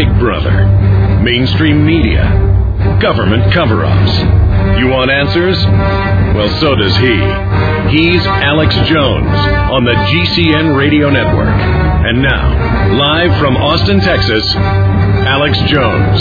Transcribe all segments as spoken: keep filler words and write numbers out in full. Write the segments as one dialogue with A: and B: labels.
A: Big Brother, mainstream media, government cover-ups. You want answers? Well, so does he. He's Alex Jones on the G C N Radio Network. And now, live from Austin, Texas, Alex Jones.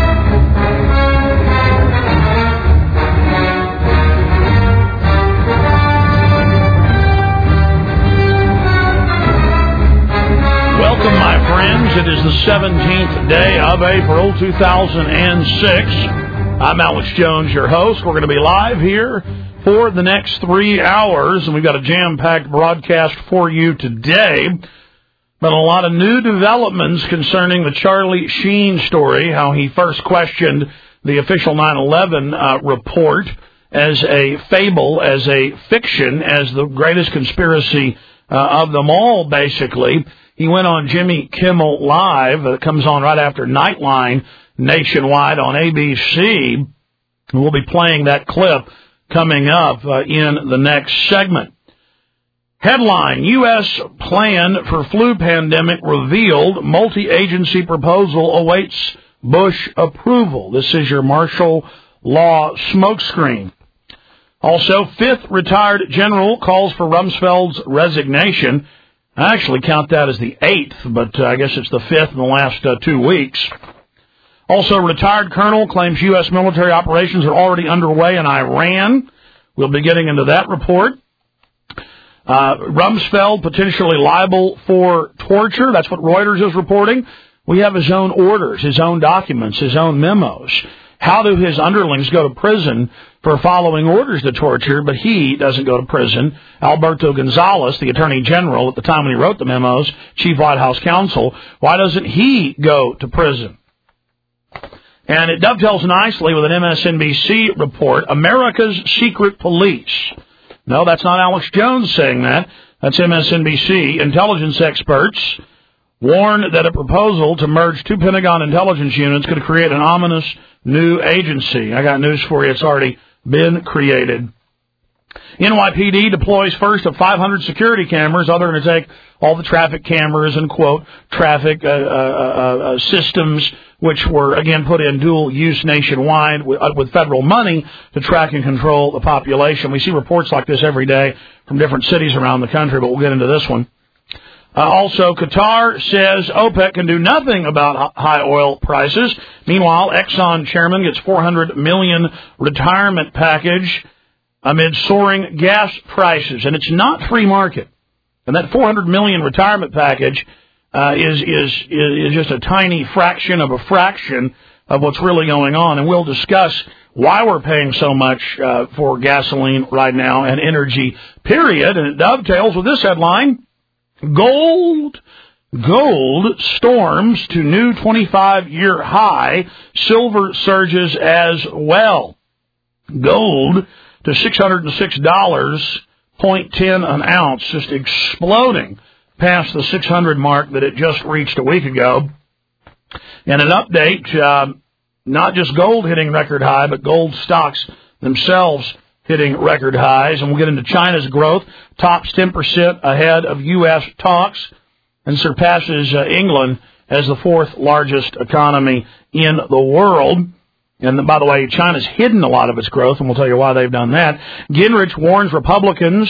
B: Welcome, my friends. It is the seventeenth day of April, two thousand six. I'm Alex Jones, your host. We're going to be live here for the next three hours, and we've got a jam-packed broadcast for you today. But a lot of new developments concerning the Charlie Sheen story, how he first questioned the official nine eleven uh, report as a fable, as a fiction, as the greatest conspiracy uh, of them all, basically. He went on Jimmy Kimmel Live, that comes on right after Nightline nationwide on A B C. We'll be playing that clip coming up uh, in the next segment. Headline, U S plan for flu pandemic revealed. Multi-agency proposal awaits Bush approval. This is your martial law smokescreen. Also, fifth retired general calls for Rumsfeld's resignation. I actually count that as the eighth, but uh, I guess it's the fifth in the last uh, two weeks. Also, retired colonel claims U S military operations are already underway in Iran. We'll be getting into that report. Uh, Rumsfeld potentially liable for torture. That's what Reuters is reporting. We have his own orders, his own documents, his own memos. How do his underlings go to prison for following orders to torture, but he doesn't go to prison? Alberto Gonzales, the Attorney General at the time when he wrote the memos, Chief White House Counsel, why doesn't he go to prison? And it dovetails nicely with an M S N B C report, America's Secret Police. No, that's not Alex Jones saying that. That's M S N B C. Intelligence experts warn that a proposal to merge two Pentagon intelligence units could create an ominous new agency. I got news for you. It's already been created. N Y P D deploys first of five hundred security cameras. Oh, they're going to take all the traffic cameras and, quote, traffic uh, uh, uh, systems, which were, again, put in dual use nationwide with, uh, with federal money to track and control the population. We see reports like this every day from different cities around the country, but we'll get into this one. Uh, also, Qatar says OPEC can do nothing about high oil prices. Meanwhile, Exxon chairman gets four hundred million dollars retirement package amid soaring gas prices. And it's not free market. And that four hundred million dollars retirement package uh, is, is, is just a tiny fraction of a fraction of what's really going on. And we'll discuss why we're paying so much uh, for gasoline right now and energy, period. And it dovetails with this headline. Gold, gold storms to new twenty-five-year high. Silver surges as well. Gold to six hundred six dollars and zero point one zero an ounce, just exploding past the six hundred mark that it just reached a week ago. And an update, uh, not just gold hitting record high, but gold stocks themselves hitting record highs, and we'll get into China's growth, tops ten percent ahead of U S talks, and surpasses uh, England as the fourth largest economy in the world. And by the way, China's hidden a lot of its growth, and we'll tell you why they've done that. Gingrich warns Republicans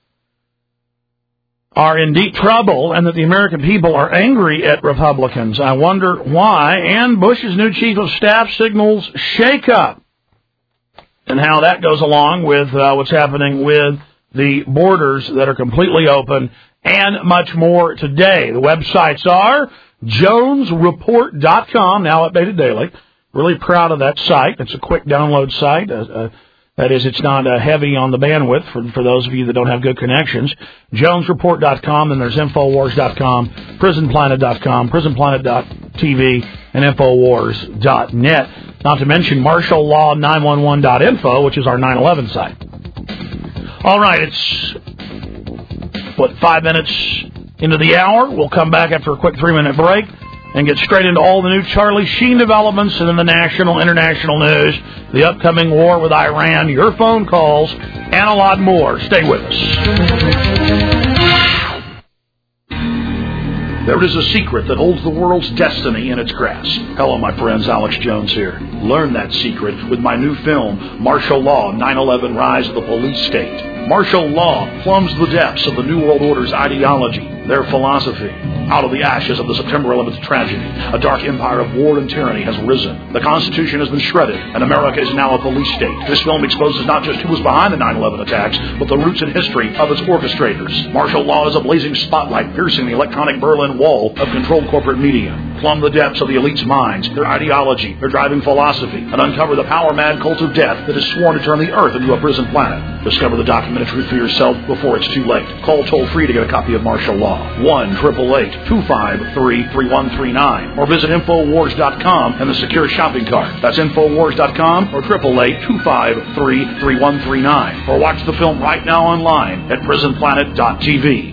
B: are in deep trouble and that the American people are angry at Republicans. I wonder why. And Bush's new chief of staff signals shakeup. And how that goes along with uh, what's happening with the borders that are completely open, and much more today. The websites are jones report dot com, now updated daily. Really proud of that site. It's a quick download site. Uh, uh, that is, it's not uh, heavy on the bandwidth for, for those of you that don't have good connections. jones report dot com, then there's infowars dot com, prison planet dot com, prison planet dot t v, and infowars dot net. Not to mention martial law nine one one dot info, which is our nine eleven site. All right, it's, what, five minutes into the hour. We'll come back after a quick three-minute break and get straight into all the new Charlie Sheen developments and then the national, international news, the upcoming war with Iran, your phone calls, and a lot more. Stay with us. There is a secret that holds the world's destiny in its grasp. Hello, my friends. Alex Jones here. Learn that secret with my new film, Martial Law, nine eleven Rise of the Police State. Martial law plumbs the depths of the New World Order's ideology, their philosophy. Out of the ashes of the September eleventh tragedy, a dark empire of war and tyranny has risen. The Constitution has been shredded, and America is now a police state. This film exposes not just who was behind the nine eleven attacks, but the roots and history of its orchestrators. Martial law is a blazing spotlight piercing the electronic Berlin Wall of controlled corporate media. Plumb the depths of the elite's minds, their ideology, their driving philosophy, and uncover the power-mad cult of death that has sworn to turn the earth into a prison planet. Discover the documented truth for yourself before it's too late. Call toll-free to get a copy of Martial Law. one eight eight eight, two five three, three one three nine. Or visit Infowars dot com and the secure shopping cart. That's Infowars dot com or eight eight eight, two five three, three one three nine. Or watch the film right now online at prison planet dot t v.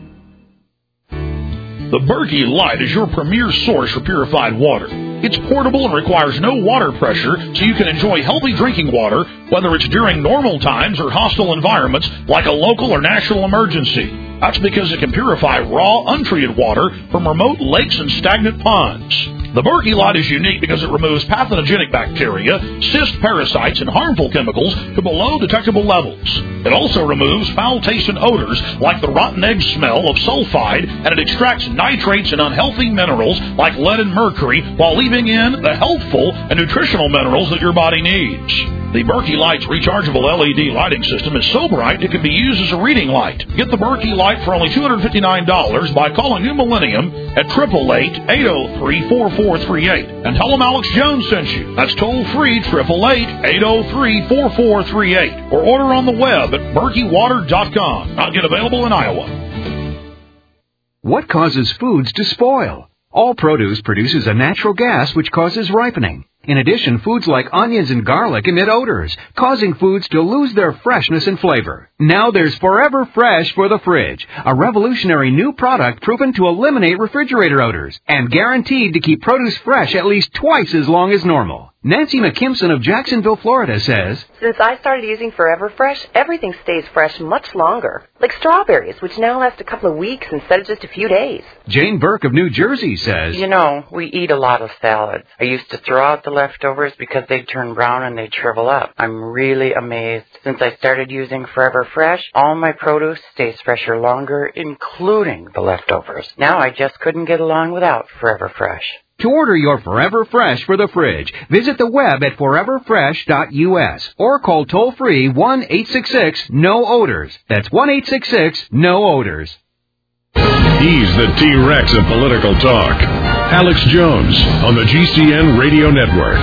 B: The Berkey Light is your premier source for purified water. It's portable and requires no water pressure, so you can enjoy healthy drinking water, whether it's during normal times or hostile environments like a local or national emergency. That's because it can purify raw, untreated water from remote lakes and stagnant ponds. The Berkey Light is unique because it removes pathogenic bacteria, cyst parasites, and harmful chemicals to below detectable levels. It also removes foul-tasting odors like the rotten egg smell of sulfide, and it extracts nitrates and unhealthy minerals like lead and mercury while leaving in the healthful and nutritional minerals that your body needs. The Berkey Light's rechargeable L E D lighting system is so bright it can be used as a reading light. Get the Berkey Light for only two hundred fifty-nine dollars by calling New Millennium at eight eight eight, eight oh three, four four three eight. And tell them Alex Jones sent you. That's toll-free, eight eight eight, eight oh three, four four three eight. Or order on the web at berkey water dot com. Not yet available in Iowa.
C: What causes foods to spoil? All produce produces a natural gas which causes ripening. In addition, foods like onions and garlic emit odors, causing foods to lose their freshness and flavor. Now there's Forever Fresh for the fridge, a revolutionary new product proven to eliminate refrigerator odors and guaranteed to keep produce fresh at least twice as long as normal. Nancy McKimson of Jacksonville, Florida says,
D: Since I started using Forever Fresh, everything stays fresh much longer. Like strawberries, which now last a couple of weeks instead of just a few days.
C: Jane Burke of New Jersey says,
E: You know, we eat a lot of salads. I used to throw out the leftovers because they'd turn brown and they'd shrivel up. I'm really amazed. Since I started using Forever Fresh, all my produce stays fresher longer, including the leftovers. Now I just couldn't get along without Forever Fresh.
C: To order your Forever Fresh for the fridge, visit the web at forever fresh dot u s or call toll-free one eight six six, N O odors. That's one eight six six, N O odors.
A: He's the T-Rex of political talk. Alex Jones on the G C N Radio Network.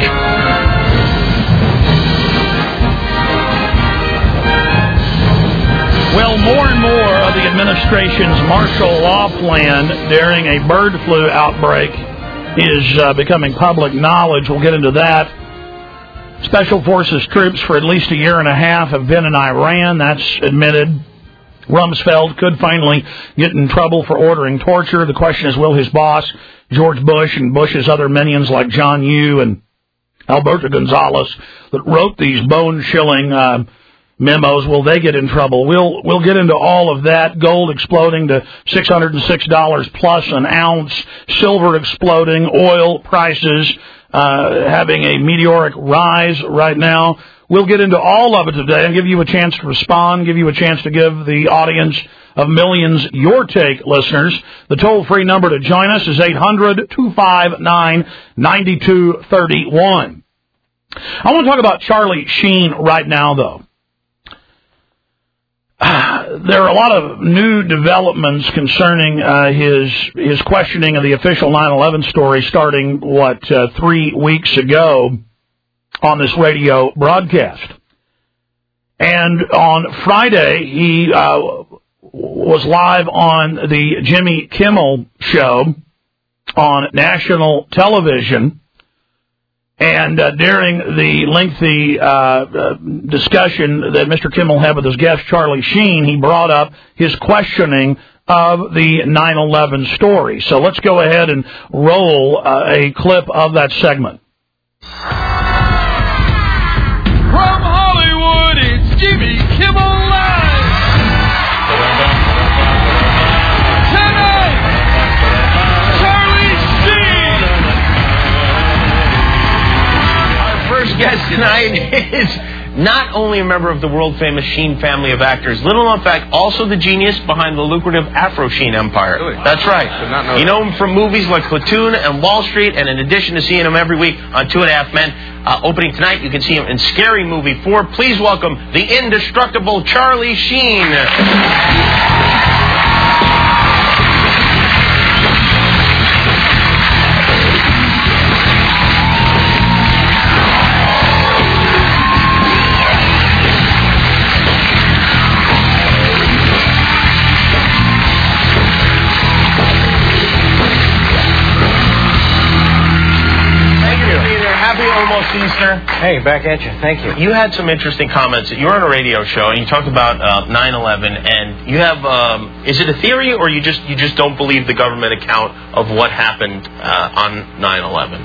B: Well, more and more of the administration's martial law plan during a bird flu outbreak is uh, becoming public knowledge. We'll get into that. Special Forces troops for at least a year and a half have been in Iran. That's admitted. Rumsfeld could finally get in trouble for ordering torture. The question is, will his boss, George Bush, and Bush's other minions like John Yoo and Alberto Gonzales that wrote these bone-chilling uh, memos, will they get in trouble? We'll we'll get into all of that. Gold exploding to six hundred six dollars plus an ounce. Silver exploding. Oil prices uh, having a meteoric rise right now. We'll get into all of it today and give you a chance to respond, give you a chance to give the audience of millions your take, listeners. The toll-free number to join us is eight hundred, two five nine, nine two three one. I want to talk about Charlie Sheen right now, though. There are a lot of new developments concerning uh, his his questioning of the official nine eleven story starting, what, uh, three weeks ago on this radio broadcast. And on Friday, he uh, was live on the Jimmy Kimmel show on national television. And uh, during the lengthy uh, uh, discussion that Mister Kimmel had with his guest, Charlie Sheen, he brought up his questioning of the nine eleven story. So let's go ahead and roll uh, a clip of that segment.
F: From Hollywood, it's Jimmy Kimmel Live! Tonight,
G: tonight is not only a member of the world-famous Sheen family of actors, little known fact, also the genius behind the lucrative Afro Sheen empire.
H: Really?
G: That's right. You know him from movies like Platoon and Wall Street, and in addition to seeing him every week on Two and a Half Men, uh, opening tonight, you can see him in Scary Movie four. Please welcome the indestructible Charlie Sheen. Easter.
I: Hey, back at you. Thank you.
G: You had some interesting comments. You were on a radio show and you talked about uh, nine eleven, and you have, um, is it a theory or you just you just don't believe the government account of what happened uh, on nine eleven?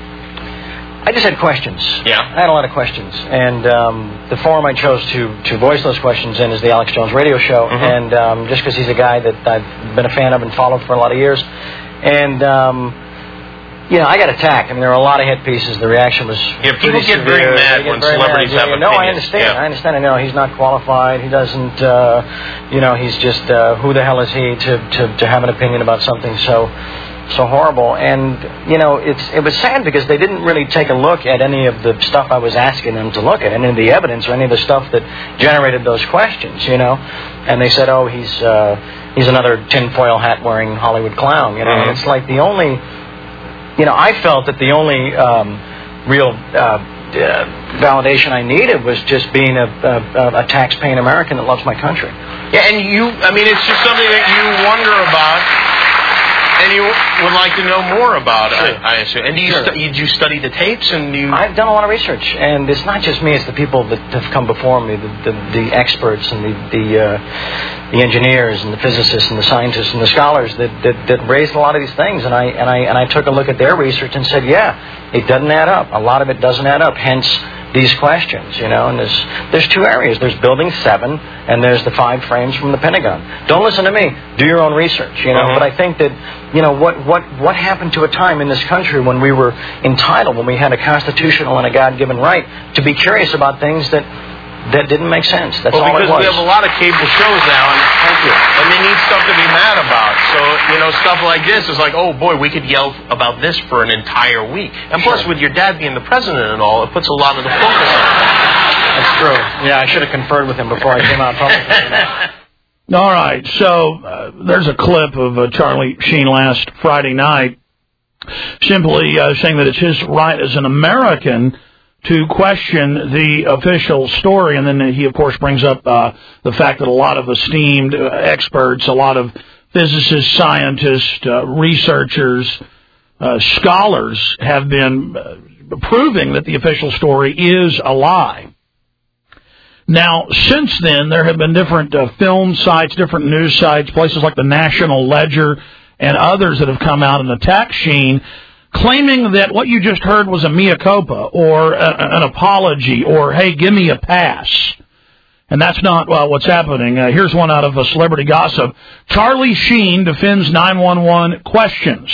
I: I just had questions.
G: Yeah.
I: I had a lot of questions. And um, the forum I chose to, to voice those questions in is the Alex Jones Radio Show.
G: Mm-hmm.
I: And um, just because he's a guy that I've been a fan of and followed for a lot of years. And... Um, You know, I got attacked. I mean, there were a lot of hit pieces. The reaction was
G: yeah. People get
I: severe.
G: very mad
I: get
G: when
I: very
G: celebrities
I: mad.
G: have
I: yeah,
G: opinions.
I: No, I understand.
G: Yeah.
I: I understand. I know he's not qualified. He doesn't. Uh, you know, he's just uh, who the hell is he to, to to have an opinion about something so so horrible? And you know, it's it was sad because they didn't really take a look at any of the stuff I was asking them to look at, any of the evidence or any of the stuff that generated those questions. You know, and they said, oh, he's uh, he's another tinfoil hat wearing Hollywood clown. You know,
G: Mm-hmm.
I: and it's like the only. You know, I felt that the only um, real uh, uh, validation I needed was just being a, a, a tax-paying American that loves my country.
G: Yeah, and you, I mean, it's just something that you wonder about, and you would like to know more about,
I: sure.
G: I, I assume. And do you,
I: Sure.
G: stu- did you study the tapes? And you?
I: I've done a lot of research, and it's not just me; it's the people that have come before me, the the, the experts and the the, uh, the engineers and the physicists and the scientists and the scholars that, that that raised a lot of these things. And I and I and I took a look at their research and said, yeah, it doesn't add up. A lot of it doesn't add up. Hence these questions, you know. And there's there's two areas. There's Building Seven, and there's the five frames from the Pentagon. Don't listen to me. Do your own research, you know.
G: Mm-hmm.
I: But I think that, you know, what what what happened to a time in this country when we were entitled, when we had a constitutional and a God-given right to be curious about things that that didn't make sense. That's
G: well,
I: all it
G: because
I: was.
G: we have a lot of cable shows now, and
I: Thank you.
G: and they need stuff to be mad about. So, you know, stuff like this is like, oh boy, we could yell about this for an entire week. And plus,
I: Sure.
G: with your dad being the president and all, it puts a lot of the focus on it.
I: That's true. Yeah, I should have conferred with him before I came out publicly.
B: All right, so uh, there's a clip of uh, Charlie Sheen last Friday night simply uh, saying that it's his right as an American to question the official story. And then he, of course, brings up uh, the fact that a lot of esteemed uh, experts, a lot of physicists, scientists, uh, researchers, uh, scholars have been uh, proving that the official story is a lie. Now, since then, there have been different uh, film sites, different news sites, places like the National Ledger and others that have come out and attacked Sheen, claiming that what you just heard was a mea culpa or a, an apology or, hey, give me a pass. And that's not uh, what's happening. Uh, here's one out of a Celebrity Gossip. Charlie Sheen defends nine one one questions.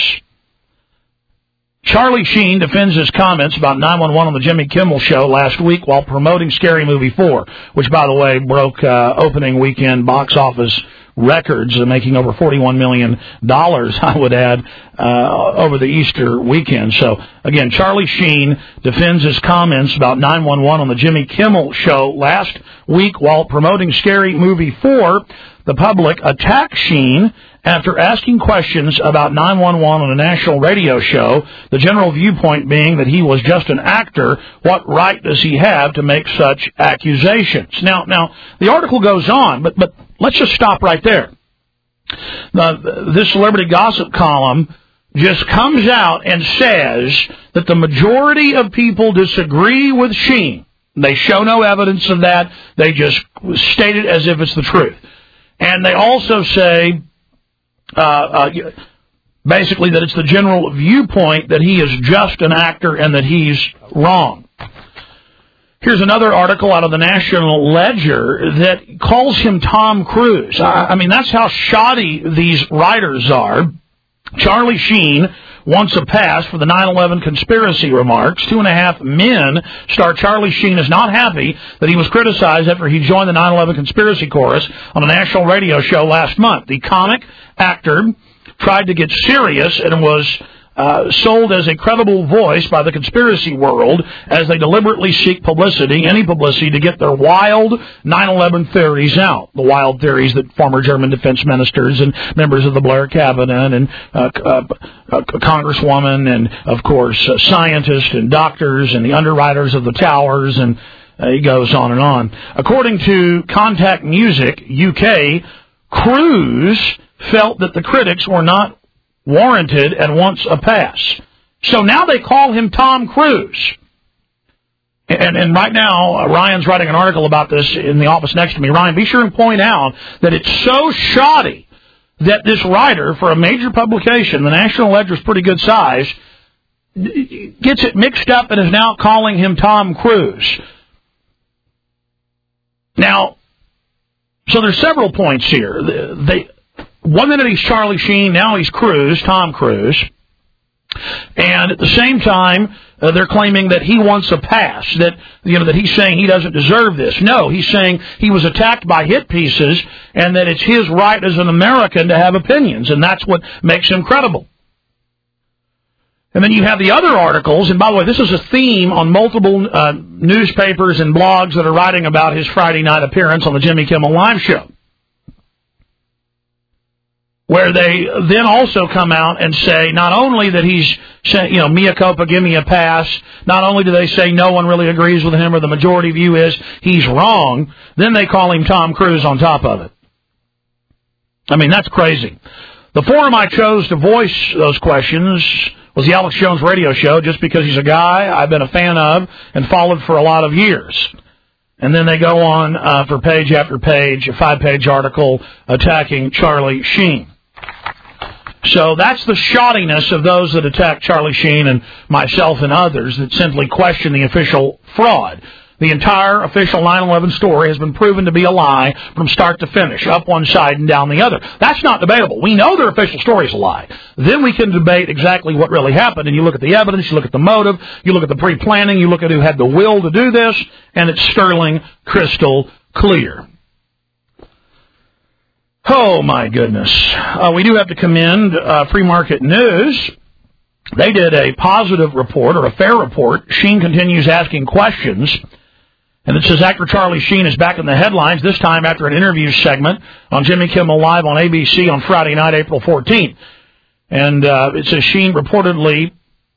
B: Charlie Sheen defends his comments about nine one one on the Jimmy Kimmel Show last week while promoting Scary Movie four, which, by the way, broke uh, opening weekend box office records, uh, making over forty-one million dollars, I would add, uh, over the Easter weekend. So, again, Charlie Sheen defends his comments about nine one one on the Jimmy Kimmel Show last week while promoting Scary Movie four. The public attacked Sheen after asking questions about nine one one on a national radio show, the general viewpoint being that he was just an actor. What right does he have to make such accusations? Now, now the article goes on, but, but let's just stop right there. Now, this Celebrity Gossip column just comes out and says that the majority of people disagree with Sheen. They show no evidence of that. They just state it as if it's the truth. And they also say, uh, uh, basically, that it's the general viewpoint that he is just an actor and that he's wrong. Here's another article out of the National Ledger that calls him Tom Cruise. I, I mean, that's how shoddy these writers are. Charlie Sheen wants a pass for the nine eleven conspiracy remarks. Two and a Half Men star Charlie Sheen is not happy that he was criticized after he joined the nine eleven conspiracy chorus on a national radio show last month. The comic actor tried to get serious and was Uh, sold as a credible voice by the conspiracy world as they deliberately seek publicity, any publicity, to get their wild nine eleven theories out. The wild theories that former German defense ministers and members of the Blair cabinet and uh, uh, uh, congresswoman and, of course, uh, scientists and doctors and the underwriters of the towers, and uh, he goes on and on. According to Contact Music U K, Cruise felt that the critics were not warranted and wants a pass. So now they call him Tom Cruise. And, and right now, uh, Ryan's writing an article about this in the office next to me. Ryan, be sure and point out that it's so shoddy that this writer for a major publication, the National Ledger's pretty good size, gets it mixed up and is now calling him Tom Cruise. Now, so there's several points here. They... One minute he's Charlie Sheen, now he's Cruise, Tom Cruise. And at the same time, uh, they're claiming that he wants a pass, that, you know, that he's saying he doesn't deserve this. No, he's saying he was attacked by hit pieces and that it's his right as an American to have opinions, and that's what makes him credible. And then you have the other articles, and by the way, this is a theme on multiple uh, newspapers and blogs that are writing about his Friday night appearance on the Jimmy Kimmel Live show, where they then also come out and say not only that he's, you know, mea culpa, give me a pass, not only do they say no one really agrees with him or the majority view is he's wrong, then they call him Tom Cruise on top of it. I mean, that's crazy. The forum I chose to voice those questions was the Alex Jones radio show, just because he's a guy I've been a fan of and followed for a lot of years. And then they go on uh, for page after page, a five-page article attacking Charlie Sheen. So that's the shoddiness of those that attack Charlie Sheen and myself and others that simply question the official fraud. The entire official nine eleven story has been proven to be a lie from start to finish, up one side and down the other. That's not debatable. We know their official story is a lie. Then we can debate exactly what really happened, and you look at the evidence, you look at the motive, you look at the pre-planning, you look at who had the will to do this, and it's sterling crystal clear. Oh, my goodness. Uh, we do have to commend uh, Free Market News. They did a positive report, or a fair report. Sheen continues asking questions. And it says actor Charlie Sheen is back in the headlines, this time after an interview segment on Jimmy Kimmel Live on A B C on Friday night, April fourteenth. And uh, it says Sheen reportedly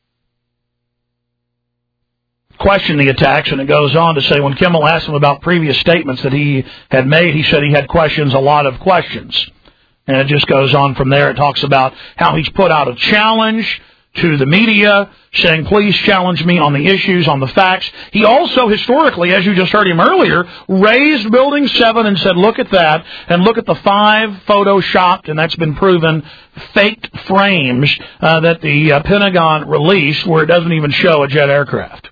B: questioned the attacks, and it goes on to say when Kimmel asked him about previous statements that he had made, he said he had questions, a lot of questions. And it just goes on from there. It talks about how he's put out a challenge to the media, saying, please challenge me on the issues, on the facts. He also, historically, as you just heard him earlier, raised Building seven and said, look at that, and look at the five photoshopped, and that's been proven, faked frames uh, that the uh, Pentagon released where it doesn't even show a jet aircraft.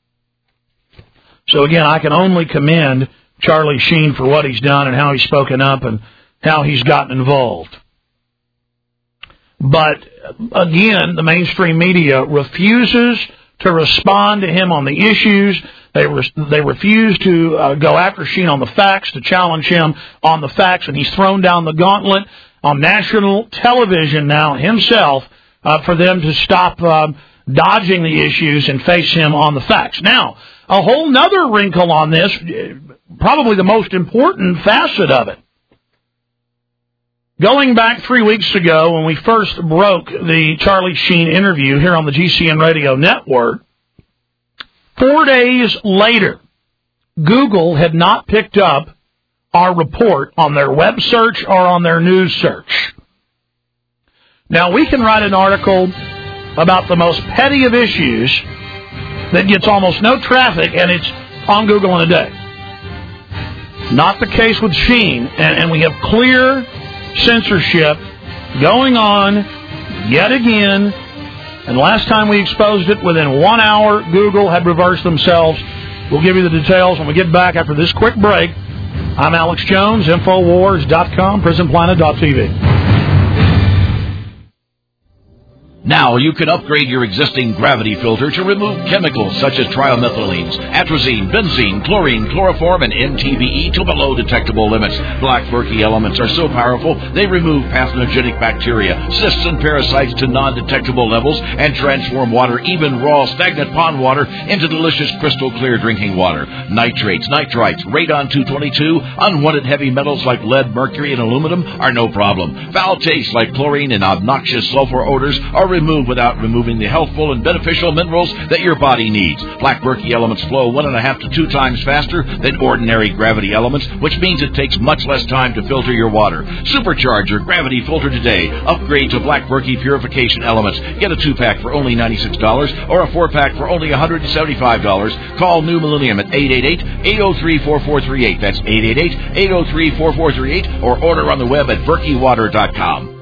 B: So, again, I can only commend Charlie Sheen for what he's done and how he's spoken up and how he's gotten involved. But, again, the mainstream media refuses to respond to him on the issues. They re- they refuse to uh, go after Sheen on the facts, to challenge him on the facts, and he's thrown down the gauntlet on national television now himself uh, for them to stop uh, dodging the issues and face him on the facts. Now, a whole nother wrinkle on this, probably the most important facet of it. Going back three weeks ago when we first broke the Charlie Sheen interview here on the G C N Radio Network, four days later, Google had not picked up our report on their web search or on their news search. Now, we can write an article about the most petty of issues that gets almost no traffic, and it's on Google in a day. Not the case with Sheen, and, and we have clear censorship going on yet again, and last time we exposed it, within one hour, Google had reversed themselves. We'll give you the details when we get back after this quick break. I'm Alex Jones, Infowars dot com, Prison Planet dot T V.
H: Now you can upgrade your existing gravity filter to remove chemicals such as trimethylenes, atrazine, benzene, chlorine, chloroform, and N T B E to below detectable limits. Black Berkey elements are so powerful they remove pathogenic bacteria, cysts, and parasites to non-detectable levels and transform water, even raw stagnant pond water, into delicious crystal clear drinking water. Nitrates, nitrites, radon two twenty-two, unwanted heavy metals like lead, mercury, and aluminum are no problem. Foul tastes like chlorine and obnoxious sulfur odors are removed without removing the healthful and beneficial minerals that your body needs. Black Berkey elements flow one and a half to two times faster than ordinary gravity elements, which means it takes much less time to filter your water. Supercharge your gravity filter today. Upgrade to Black Berkey purification elements. Get a two-pack for only ninety-six dollars or a four-pack for only one hundred seventy-five dollars. Call New Millennium at eight eight eight, eight zero three, four four three eight. That's eight eight eight, eight zero three, four four three eight or order on the web at berkey water dot com.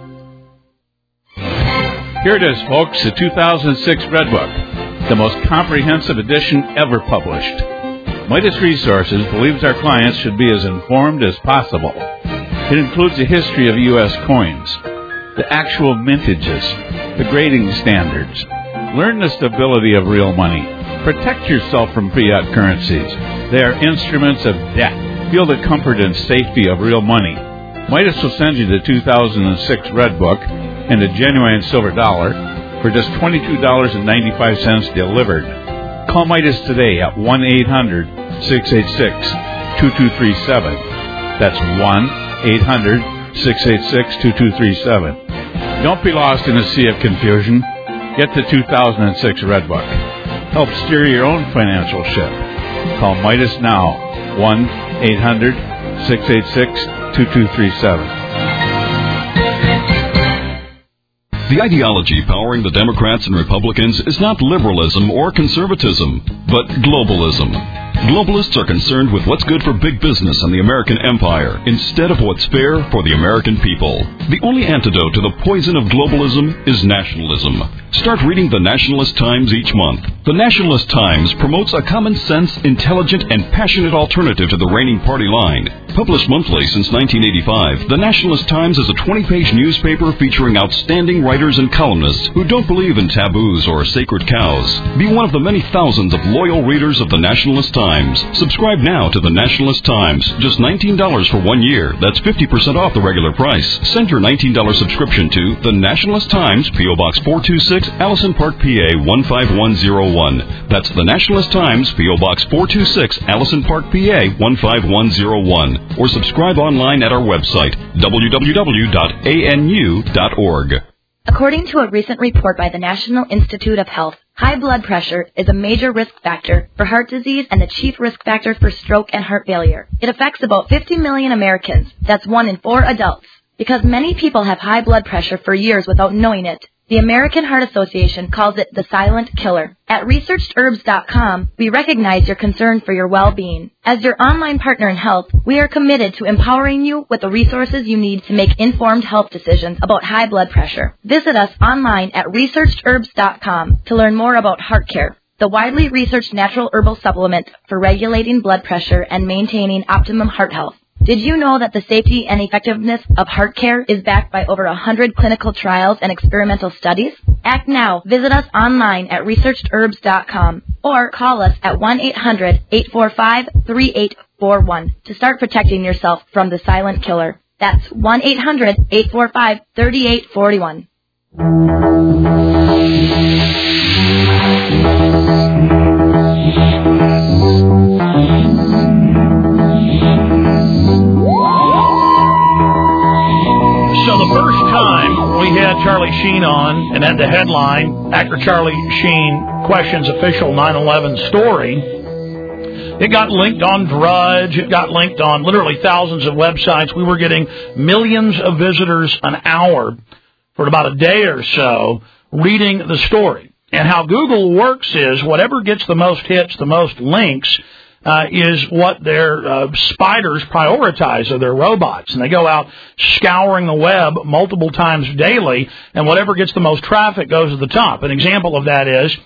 J: Here it is, folks, the two thousand six Red Book, the most comprehensive edition ever published. Midas Resources believes our clients should be as informed as possible. It includes a history of U S coins, the actual mintages, the grading standards. Learn the stability of real money. Protect yourself from fiat currencies. They are instruments of debt. Feel the comfort and safety of real money. Midas will send you the two thousand six Red Book and a genuine silver dollar for just twenty-two dollars and ninety-five cents delivered. Call Midas today at one eight hundred, six eight six, two two three seven. That's one eight hundred, six eight six, two two three seven. Don't be lost in a sea of confusion. Get the two thousand six Red Book. Help steer your own financial ship. Call Midas now, one eight hundred, six eight six, two two three seven.
K: The ideology powering the Democrats and Republicans is not liberalism or conservatism, but globalism. Globalists are concerned with what's good for big business and the American empire instead of what's fair for the American people. The only antidote to the poison of globalism is nationalism. Start reading the Nationalist Times each month. The Nationalist Times promotes a common-sense, intelligent, and passionate alternative to the reigning party line. Published monthly since nineteen eighty-five, the Nationalist Times is a twenty-page newspaper featuring outstanding writers and columnists who don't believe in taboos or sacred cows. Be one of the many thousands of loyal readers of the Nationalist Times. Subscribe now to the Nationalist Times. Just nineteen dollars for one year. That's fifty percent off the regular price. Send your nineteen dollars subscription to the Nationalist Times, P O Box four two six, Allison Park, P A one five one zero one. That's the Nationalist Times, P O Box four two six, Allison Park, P A one five one zero one. Or subscribe online at our website, w w w dot a n u dot org.
L: According to a recent report by the National Institute of Health, high blood pressure is a major risk factor for heart disease and the chief risk factor for stroke and heart failure. It affects about fifty million Americans. That's one in four adults. Because many people have high blood pressure for years without knowing it, the American Heart Association calls it the silent killer. At researched herbs dot com, we recognize your concern for your well-being. As your online partner in health, we are committed to empowering you with the resources you need to make informed health decisions about high blood pressure. Visit us online at researched herbs dot com to learn more about HeartCare, the widely researched natural herbal supplement for regulating blood pressure and maintaining optimum heart health. Did you know that the safety and effectiveness of HeartCare is backed by over one hundred clinical trials and experimental studies? Act now. Visit us online at researched herbs dot com or call us at one eight hundred, eight four five, three eight four one to start protecting yourself from the silent killer. That's one eight hundred, eight four five, three eight four one.
B: So the first time we had Charlie Sheen on and had the headline, Actor Charlie Sheen questions official nine eleven story, it got linked on Drudge. It got linked on literally thousands of websites. We were getting millions of visitors an hour for about a day or so reading the story. And how Google works is whatever gets the most hits, the most links, Uh, is what their uh, spiders prioritize of their robots. And they go out scouring the web multiple times daily, and whatever gets the most traffic goes to the top. An example of that is,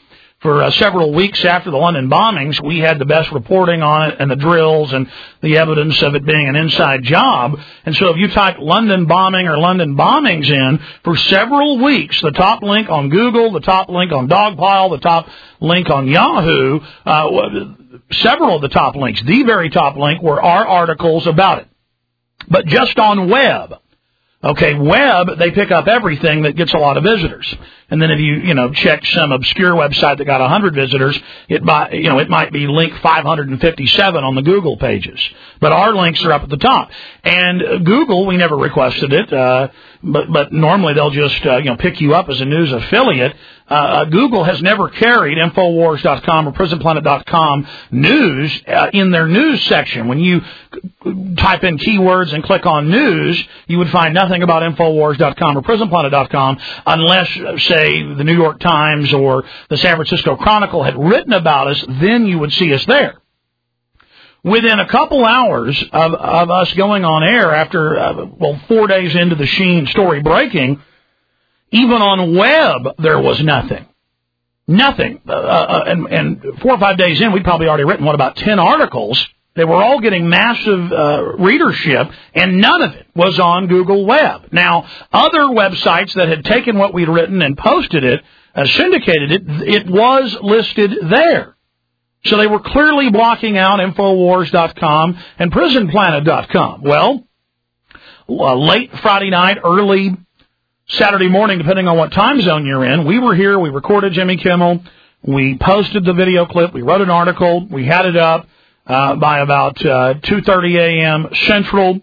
B: For uh, several weeks after the London bombings, we had the best reporting on it and the drills and the evidence of it being an inside job. And so if you type London bombing or London bombings in, for several weeks, the top link on Google, the top link on Dogpile, the top link on Yahoo, uh, several of the top links, the very top link, were our articles about it. But just on web. Okay, web, they pick up everything that gets a lot of visitors. And then if you, you know, check some obscure website that got one hundred visitors, it might, you know, it might be link five hundred fifty-seven on the Google pages. But our links are up at the top. And Google, we never requested it, uh, but, but normally they'll just, uh, you know, pick you up as a news affiliate. Uh, Google has never carried Infowars dot com or Prison Planet dot com news uh, in their news section. When you type in keywords and click on news, you would find nothing about Infowars dot com or Prison Planet dot com unless, say, the New York Times or the San Francisco Chronicle had written about us, then you would see us there. Within a couple hours of, of us going on air after, uh, well, four days into the Sheen story breaking, even on web, there was nothing. Nothing. Uh, uh, and, and four or five days in, we'd probably already written, what, about ten articles. They were all getting massive uh, readership, and none of it was on Google Web. Now, other websites that had taken what we'd written and posted it, uh, syndicated it, it was listed there. So they were clearly blocking out Infowars dot com and Prison Planet dot com. Well, uh, late Friday night, early Saturday morning, depending on what time zone you're in, we were here, we recorded Jimmy Kimmel, we posted the video clip, we wrote an article, we had it up uh, by about uh, two thirty a.m. Central,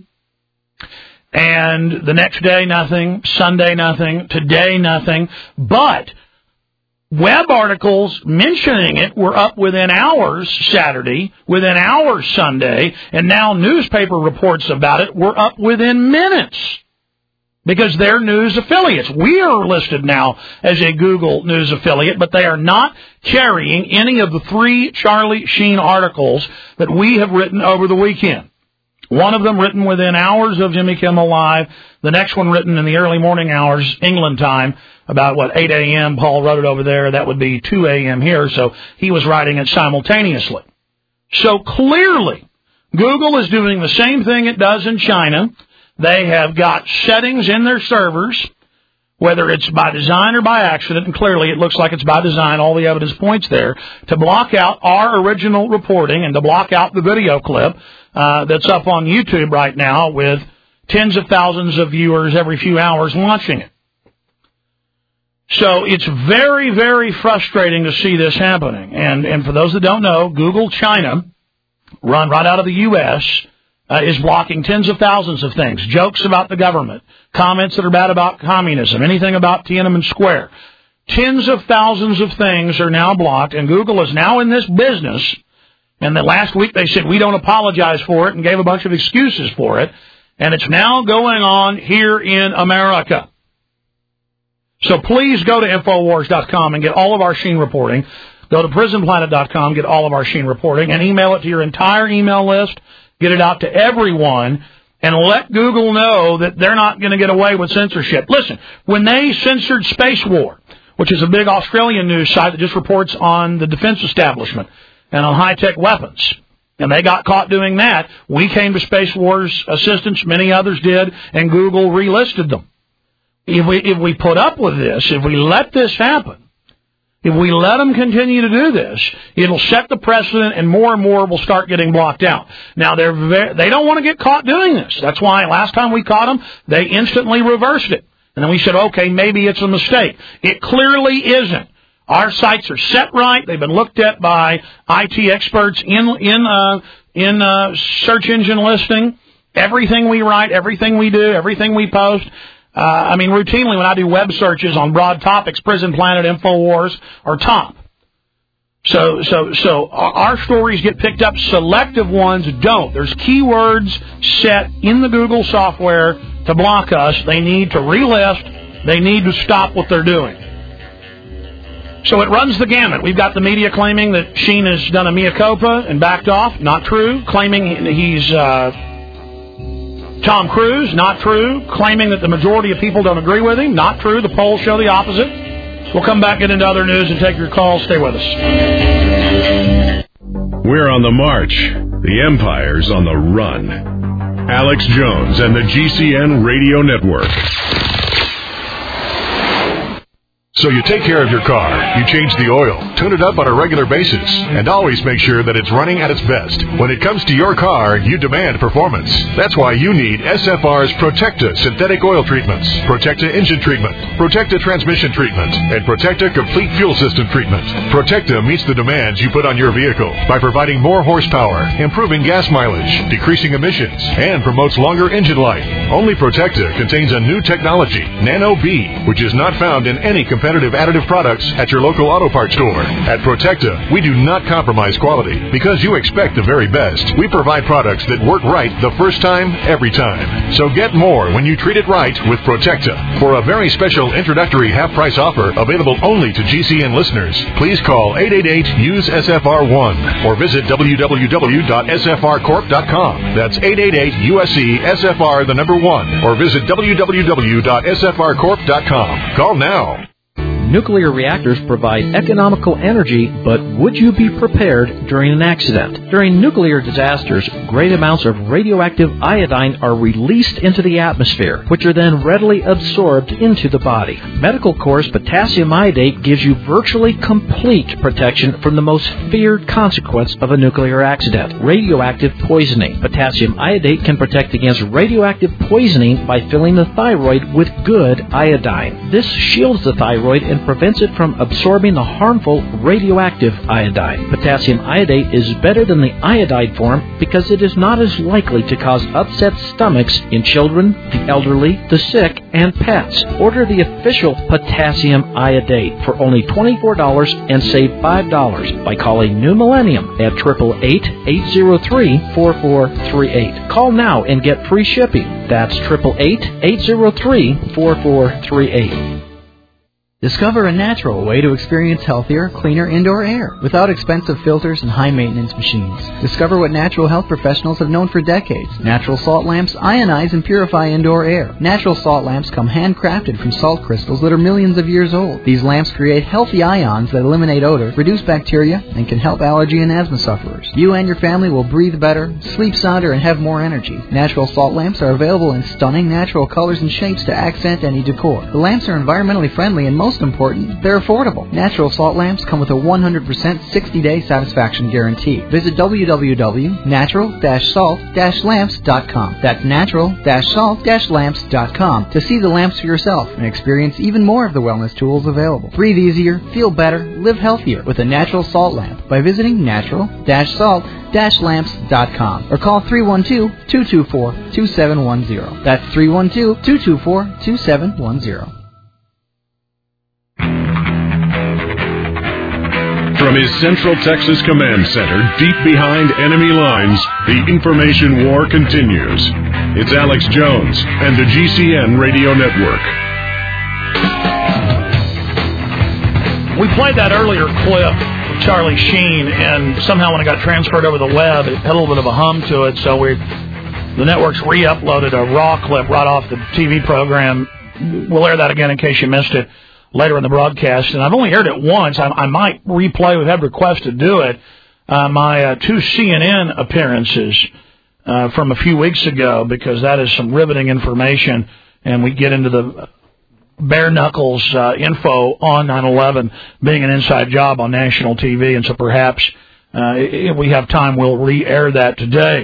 B: and the next day, nothing, Sunday, nothing, today, nothing, but web articles mentioning it were up within hours Saturday, within hours Sunday, and now newspaper reports about it were up within minutes. Because they're news affiliates. We are listed now as a Google News affiliate, but they are not carrying any of the three Charlie Sheen articles that we have written over the weekend. One of them written within hours of Jimmy Kimmel Live. The next one written in the early morning hours, England time, about, what, eight a.m. Paul wrote it over there. That would be two a.m. here, so he was writing it simultaneously. So clearly, Google is doing the same thing it does in China. They have got settings in their servers, whether it's by design or by accident, and clearly it looks like it's by design, all the evidence points there, to block out our original reporting and to block out the video clip uh, that's up on YouTube right now with tens of thousands of viewers every few hours watching it. So it's very, very frustrating to see this happening. And, and for those that don't know, Google China, run right out of the U S, Uh, is blocking tens of thousands of things. Jokes about the government, comments that are bad about communism, anything about Tiananmen Square. Tens of thousands of things are now blocked, and Google is now in this business. And the last week they said, we don't apologize for it, and gave a bunch of excuses for it. And it's now going on here in America. So please go to Infowars dot com and get all of our Sheen reporting. Go to Prison Planet dot com, get all of our Sheen reporting, and email it to your entire email list. Get it out to everyone, and let Google know that they're not going to get away with censorship. Listen, when they censored Space War, which is a big Australian news site that just reports on the defense establishment and on high-tech weapons, and they got caught doing that, we came to Space War's assistance, many others did, and Google relisted them. If we, if we put up with this, if we let this happen, if we let them continue to do this, it'll set the precedent, and more and more will start getting blocked out. Now, they're very, they don't want to get caught doing this. That's why last time we caught them, they instantly reversed it. And then we said, okay, maybe it's a mistake. It clearly isn't. Our sites are set right. They've been looked at by I T experts in in uh, in uh, search engine listing. Everything we write, everything we do, everything we post. Uh, I mean, routinely when I do web searches on broad topics, Prison Planet, Infowars are top. So, so, so our stories get picked up. Selective ones don't. There's keywords set in the Google software to block us. They need to relist. They need to stop what they're doing. So it runs the gamut. We've got the media claiming that Sheen has done a mea culpa and backed off. Not true. Claiming he's uh, Tom Cruise. Not true. Claiming that the majority of people don't agree with him. Not true. The polls show the opposite. We'll come back, get into other news, and take your calls. Stay with us.
A: We're on the march. The Empire's on the run. Alex Jones and the G C N Radio Network.
M: So you take care of your car, you change the oil, tune it up on a regular basis, and always make sure that it's running at its best. When it comes to your car, you demand performance. That's why you need S F R's Protecta synthetic oil treatments, Protecta engine treatment, Protecta transmission treatment, and Protecta complete fuel system treatment. Protecta meets the demands you put on your vehicle by providing more horsepower, improving gas mileage, decreasing emissions, and promotes longer engine life. Only Protecta contains a new technology, Nano B, which is not found in any competitive additive products at your local auto parts store. At Protecta, we do not compromise quality because you expect the very best. We provide products that work right the first time, every time. So get more when you treat it right with Protecta. For a very special introductory half-price offer available only to G C N listeners, please call eight eight eight, U S E, S F R one or visit w w w dot s f r corp dot com. That's eight eight eight, U S E, S F R, the number one, or visit w w w dot s f r corp dot com. Call now.
N: Nuclear reactors provide economical energy, but would you be prepared during an accident? During nuclear disasters, great amounts of radioactive iodine are released into the atmosphere, which are then readily absorbed into the body. Medical Corps potassium iodate gives you virtually complete protection from the most feared consequence of a nuclear accident, radioactive poisoning. Potassium iodate can protect against radioactive poisoning by filling the thyroid with good iodine. This shields the thyroid and prevents it from absorbing the harmful radioactive iodine. Potassium iodate is better than the iodide form because it is not as likely to cause upset stomachs in children, the elderly, the sick, and pets. Order the official potassium iodate for only twenty-four dollars and save five dollars by calling New Millennium at eight eight eight, eight zero three, four four three eight. Call now and get free shipping. That's eight eight eight, eight zero three, four four three eight.
O: Discover a natural way to experience healthier, cleaner indoor air without expensive filters and high-maintenance machines. Discover what natural health professionals have known for decades. Natural salt lamps ionize and purify indoor air. Natural salt lamps come handcrafted from salt crystals that are millions of years old. These lamps create healthy ions that eliminate odor, reduce bacteria, and can help allergy and asthma sufferers. You and your family will breathe better, sleep sounder, and have more energy. Natural salt lamps are available in stunning natural colors and shapes to accent any decor. The lamps are environmentally friendly and most Most important, they're affordable. Natural salt lamps come with a one hundred percent sixty-day satisfaction guarantee. Visit w w w dot natural dash salt dash lamps dot com. That's natural dash salt dash lamps dot com to see the lamps for yourself and experience even more of the wellness tools available. Breathe easier, feel better, live healthier with a natural salt lamp by visiting natural dash salt dash lamps dot com or call three one two, two two four, two seven one zero. That's three one two, two two four, two seven one zero.
A: From his Central Texas Command Center, deep behind enemy lines, the information war continues. It's Alex Jones and the G C N Radio Network.
B: We played that earlier clip of Charlie Sheen, and somehow when it got transferred over the web, it had a little bit of a hum to it, so we, the network's re-uploaded a raw clip right off the T V program. We'll air that again in case you missed it later in the broadcast, and I've only heard it once. I, I might replay. We've had requests to do it. Uh, my uh, two C N N appearances uh, from a few weeks ago, because that is some riveting information, and we get into the bare knuckles uh, info on nine eleven being an inside job on national T V, and so perhaps uh, if we have time, we'll re-air that today.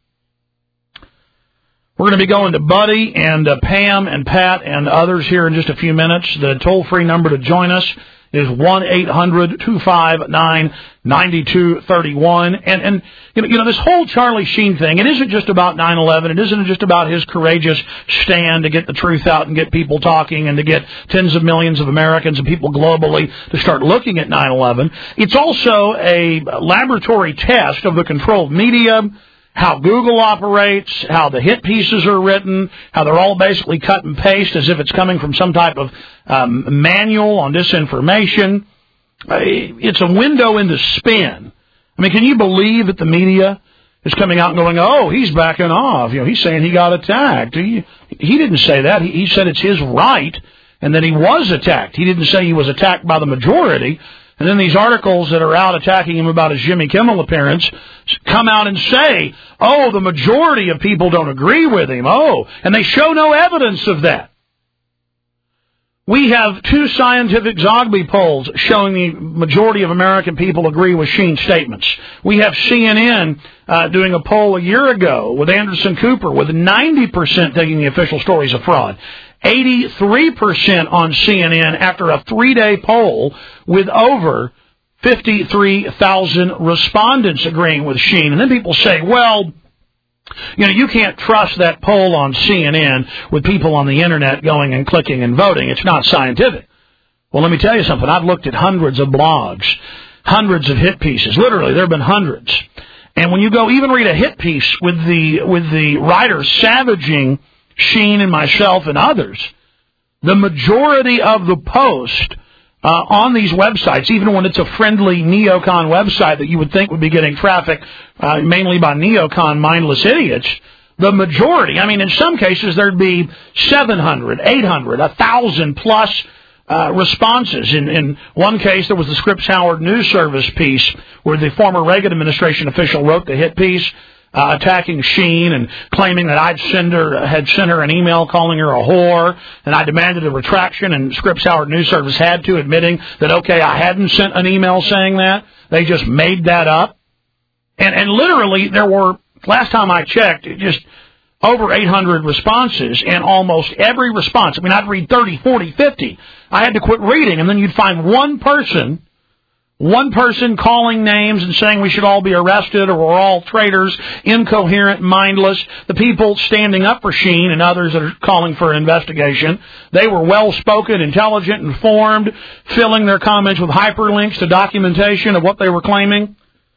B: We're going to be going to Buddy and uh, Pam and Pat and others here in just a few minutes. The toll-free number to join us is one eight hundred, two five nine, nine two three one. And, and you know, you know, this whole Charlie Sheen thing, it isn't just about nine eleven. It isn't just about his courageous stand to get the truth out and get people talking and to get tens of millions of Americans and people globally to start looking at nine eleven. It's also a laboratory test of the controlled media, how Google operates, how the hit pieces are written, how they're all basically cut and paste as if it's coming from some type of um, manual on disinformation. Uh, it's a window into spin. I mean, can you believe that the media is coming out and going, oh, he's backing off. You know, he's saying he got attacked. He, he didn't say that. He, he said it's his right and that he was attacked. He didn't say he was attacked by the majority. And then these articles that are out attacking him about his Jimmy Kimmel appearance come out and say, oh, the majority of people don't agree with him. Oh, and they show no evidence of that. We have two scientific Zogby polls showing the majority of American people agree with Sheen's statements. We have C N N uh, doing a poll a year ago with Anderson Cooper with ninety percent thinking the official story is a fraud. eighty-three percent on C N N after a three-day poll with over fifty-three thousand respondents agreeing with Sheen. And then people say, well, you know, you can't trust that poll on C N N with people on the Internet going and clicking and voting. It's not scientific. Well, let me tell you something. I've looked at hundreds of blogs, hundreds of hit pieces. Literally, there have been hundreds. And when you go even read a hit piece with the with the writer savaging Sheen and myself and others, the majority of the post uh, on these websites, even when it's a friendly neocon website that you would think would be getting traffic uh, mainly by neocon mindless idiots, the majority, I mean, in some cases there'd be seven hundred, eight hundred, one thousand plus uh, responses. In, in one case, there was the Scripps Howard News Service piece where the former Reagan administration official wrote the hit piece, Uh, attacking Sheen and claiming that I'd send her, had sent her an email calling her a whore, and I demanded a retraction, and Scripps Howard News Service had to, admitting that, okay, I hadn't sent an email saying that. They just made that up. And, and literally, there were, last time I checked, just over eight hundred responses, and almost every response, I mean, I'd read thirty, forty, fifty. I had to quit reading, and then you'd find one person One person calling names and saying we should all be arrested or we're all traitors, incoherent, mindless. The people standing up for Sheen and others that are calling for an investigation, they were well-spoken, intelligent, informed, filling their comments with hyperlinks to documentation of what they were claiming.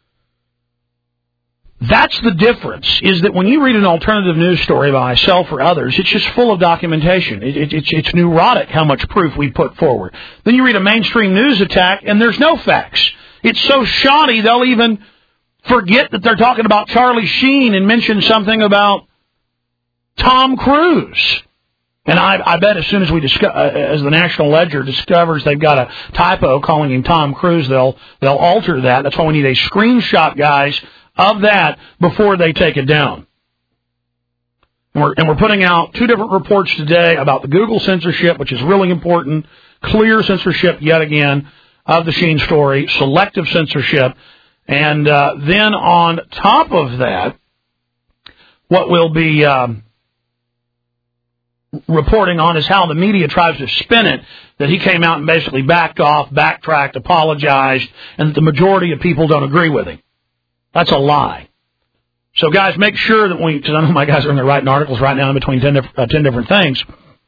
B: That's the difference, is that when you read an alternative news story by myself or others, it's just full of documentation. It, it, it's, it's neurotic how much proof we put forward. Then you read a mainstream news attack, and there's no facts. It's so shoddy, they'll even forget that they're talking about Charlie Sheen and mention something about Tom Cruise. And I, I bet as soon as we discuss, uh, as the National Ledger discovers they've got a typo calling him Tom Cruise, they'll they'll alter that. That's why we need a screenshot, guys, of that before they take it down. And we're, and we're putting out two different reports today about the Google censorship, which is really important, clear censorship yet again of the Sheen story, selective censorship, and uh, then on top of that, what we'll be um, reporting on is how the media tries to spin it, that he came out and basically backed off, backtracked, apologized, and that the majority of people don't agree with him. That's a lie. So, guys, make sure that we, because I know my guys are in there writing articles right now in between ten, diff- uh, ten different things,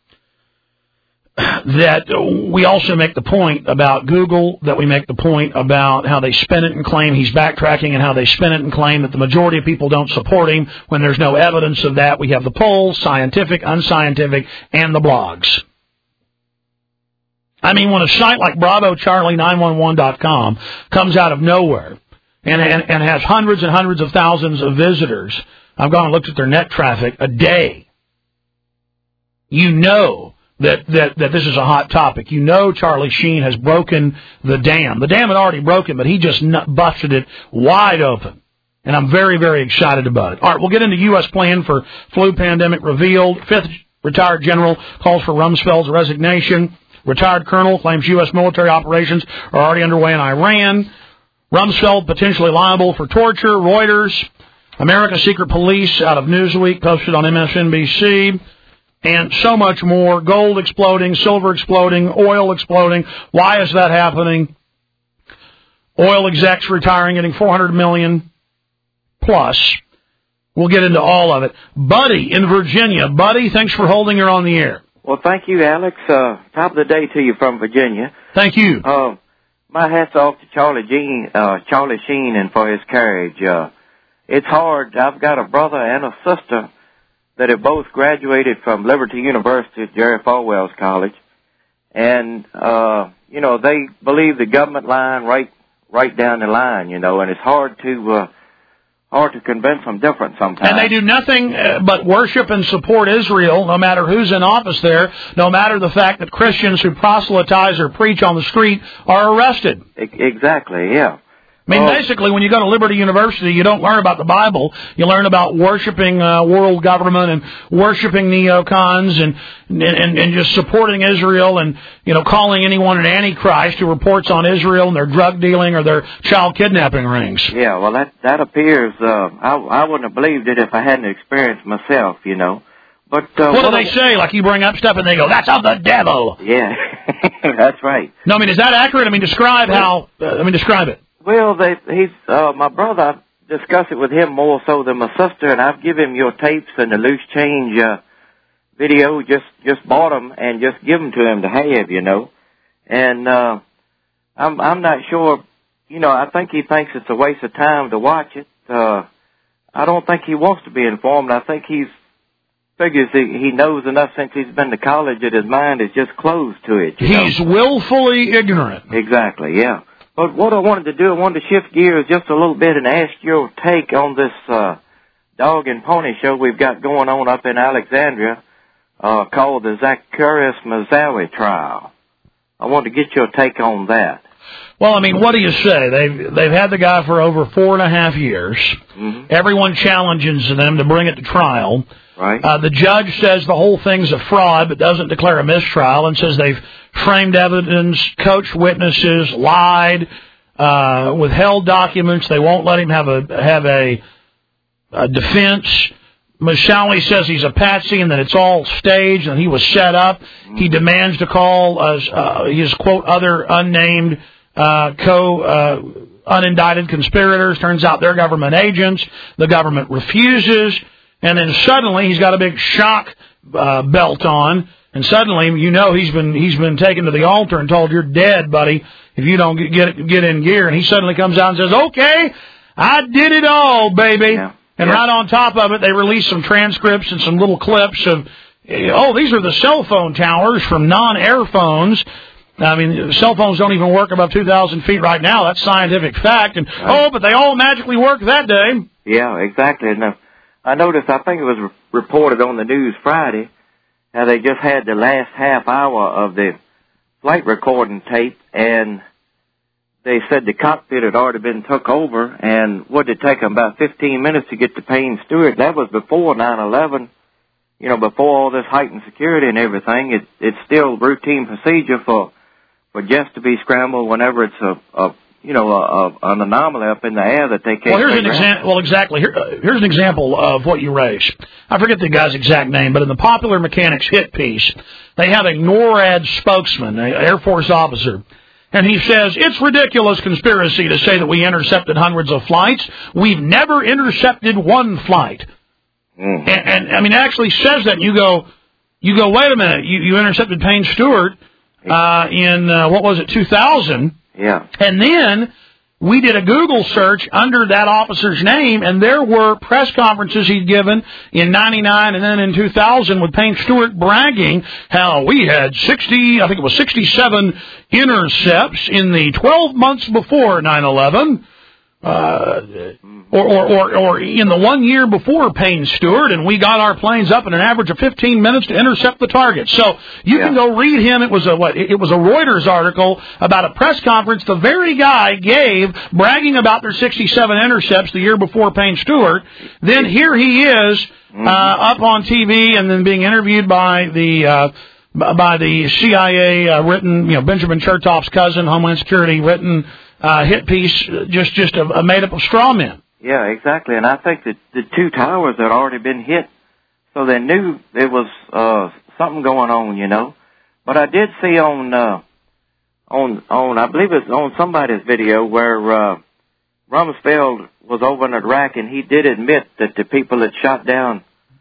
B: that we also make the point about Google, that we make the point about how they spin it and claim he's backtracking, and how they spin it and claim that the majority of people don't support him when there's no evidence of that. We have the polls, scientific, unscientific, and the blogs. I mean, when a site like Bravo Charlie nine one one dot com comes out of nowhere, And, and, and has hundreds and hundreds of thousands of visitors, I've gone and looked at their net traffic a day, you know that, that, that this is a hot topic. You know Charlie Sheen has broken the dam. The dam had already broken, but he just busted it wide open. And I'm very, very excited about it. All right, we'll get into U S plan for flu pandemic revealed. Fifth retired general calls for Rumsfeld's resignation. Retired colonel claims U S military operations are already underway in Iran. Rumsfeld potentially liable for torture. Reuters, America's Secret Police out of Newsweek, posted on M S N B C, and so much more. Gold exploding, silver exploding, oil exploding. Why is that happening? Oil execs retiring, getting four hundred million dollars plus. We'll get into all of it. Buddy in Virginia. Buddy, thanks for holding her on the air.
P: Well, thank you, Alex. Uh, top of the day to you from Virginia.
B: Thank you.
P: Uh, My hat's off to Charlie Sheen, uh, Charlie Sheen and for his courage. Uh, it's hard. I've got a brother and a sister that have both graduated from Liberty University at Jerry Falwell's College. And, uh, you know, they believe the government line right, right down the line, you know, and it's hard to, uh, hard to convince them different sometimes.
B: And they do nothing uh, but worship and support Israel, no matter who's in office there, no matter the fact that Christians who proselytize or preach on the street are arrested.
P: Exactly, yeah.
B: I mean,
P: well,
B: basically, when you go to Liberty University, you don't learn about the Bible. You learn about worshiping uh, world government and worshiping neocons and, and and just supporting Israel and, you know, calling anyone an antichrist who reports on Israel and their drug dealing or their child kidnapping rings.
P: Yeah, well, that that appears. Uh, I I wouldn't have believed it if I hadn't experienced myself, you know. But uh,
B: what, what do they say? Like you bring up stuff and they go, "That's of the devil."
P: Yeah, that's right.
B: No, I mean, is that accurate? I mean, describe how. Uh, I mean, describe it.
P: Well, they, he's uh, my brother. I discuss it with him more so than my sister, and I've given him your tapes and the loose change uh, video. Just just bought them and just give them to him to have, you know. And uh, I'm I'm not sure. You know, I think he thinks it's a waste of time to watch it. Uh, I don't think he wants to be informed. I think he's figures he, he knows enough since he's been to college that his mind is just closed to it. You
B: he's
P: know?
B: willfully ignorant.
P: Exactly. Yeah. But what I wanted to do, I wanted to shift gears just a little bit and ask your take on this uh, dog and pony show we've got going on up in Alexandria uh, called the Zacchaeus Mazawi trial. I wanted to get your take on that.
B: Well, I mean, what do you say? They've they've had the guy for over four and a half years.
P: Mm-hmm.
B: Everyone challenges them to bring it to trial.
P: Right.
B: Uh, the judge says the whole thing's a fraud, but doesn't declare a mistrial, and says they've framed evidence, coached witnesses, lied, uh, withheld documents. They won't let him have a have a, a defense. Mazawi says he's a patsy and that it's all staged and he was set up. Mm-hmm. He demands to call uh, uh, his quote other unnamed uh, co. Uh, unindicted conspirators. Turns out they're government agents. The government refuses. And then suddenly he's got a big shock uh, belt on, and suddenly you know he's been he's been taken to the altar and told, "You're dead, buddy, if you don't get get, get in gear." And he suddenly comes out and says, "Okay, I did it all, baby."
P: Yeah.
B: And
P: yeah.
B: right on top of it, they release some transcripts and some little clips of, oh, these are the cell phone towers from non-air phones. I mean, cell phones don't even work above two thousand feet right now. That's scientific fact. And
P: right.
B: oh, but they all magically work that day.
P: Yeah, exactly. And, uh, I noticed, I think it was re- reported on the news Friday, how they just had the last half hour of the flight recording tape, and they said the cockpit had already been took over, and what did it take them? About fifteen minutes to get to Payne Stewart. That was before nine eleven, you know, before all this heightened security and everything. It, it's still routine procedure for, for jets to be scrambled whenever it's a, a you know, a, a, an anomaly up in the air that they can't.
B: Well, here's an example. Well, exactly. Here, uh, here's an example of what you raised. I forget the guy's exact name, but in the Popular Mechanics hit piece, they have a NORAD spokesman, an Air Force officer, and he says it's ridiculous conspiracy to say that we intercepted hundreds of flights. We've never intercepted one flight.
P: Mm.
B: And, and I mean, it actually says that. And you go, you go. Wait a minute. You, you intercepted Payne Stewart uh, in uh, what was it, two thousand?
P: Yeah.
B: And then we did a Google search under that officer's name, and there were press conferences he'd given in ninety-nine and then in two thousand with Payne Stewart bragging how we had sixty, I think it was sixty-seven intercepts in the twelve months before nine eleven. Uh, or, or, or, or in the one year before Payne Stewart, and we got our planes up in an average of fifteen minutes to intercept the target. So you yeah. can go read him. It was a what? It was a Reuters article about a press conference the very guy gave, bragging about their sixty-seven intercepts the year before Payne Stewart. Then here he is mm-hmm. uh, up on T V, and then being interviewed by the. Uh, by the C I A uh, written, you know, Benjamin Chertoff's cousin, Homeland Security written uh, hit piece, just just a, a made up of straw men.
P: Yeah, exactly. And I think that the two towers had already been hit, so they knew there was uh, something going on, you know. But I did see on uh, on on I believe it's on somebody's video where uh, Rumsfeld was over in Iraq, and he did admit that the people that shot down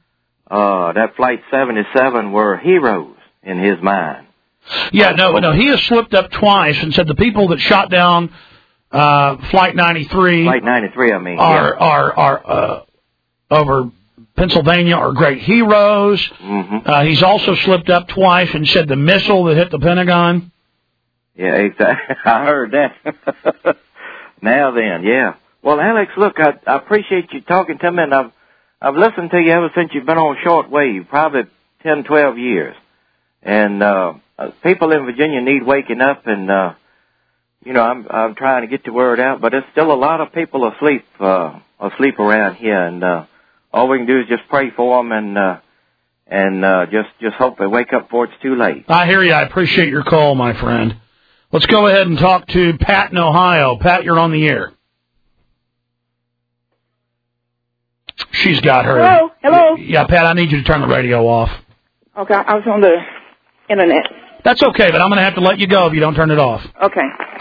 P: uh, that Flight seventy-seven were heroes in his mind.
B: Yeah, no, no, he has slipped up twice and said the people that shot down uh, Flight ninety-three,
P: Flight ninety-three, I mean,
B: are
P: yeah.
B: are are uh, over Pennsylvania are great heroes.
P: Mm-hmm.
B: Uh, he's also slipped up twice and said the missile that hit the Pentagon.
P: Yeah, exactly. I heard that. Now then, yeah. Well, Alex, look, I, I appreciate you talking to me, and I've I've listened to you ever since you've been on shortwave, probably ten, twelve years. And uh, people in Virginia need waking up, and uh, you know, I'm I'm trying to get the word out, but there's still a lot of people asleep uh, asleep around here, and uh, all we can do is just pray for them and uh, and uh, just just hope they wake up before it's too late.
B: I hear you. I appreciate your call, my friend. Let's go ahead and talk to Pat in Ohio. Pat, you're on the air. She's got her.
Q: Hello, hello.
B: Yeah, Pat, I need you to turn the radio off.
Q: Okay, I was on the internet.
B: That's okay, but I'm going to have to let you go if you don't turn it off.
Q: Okay.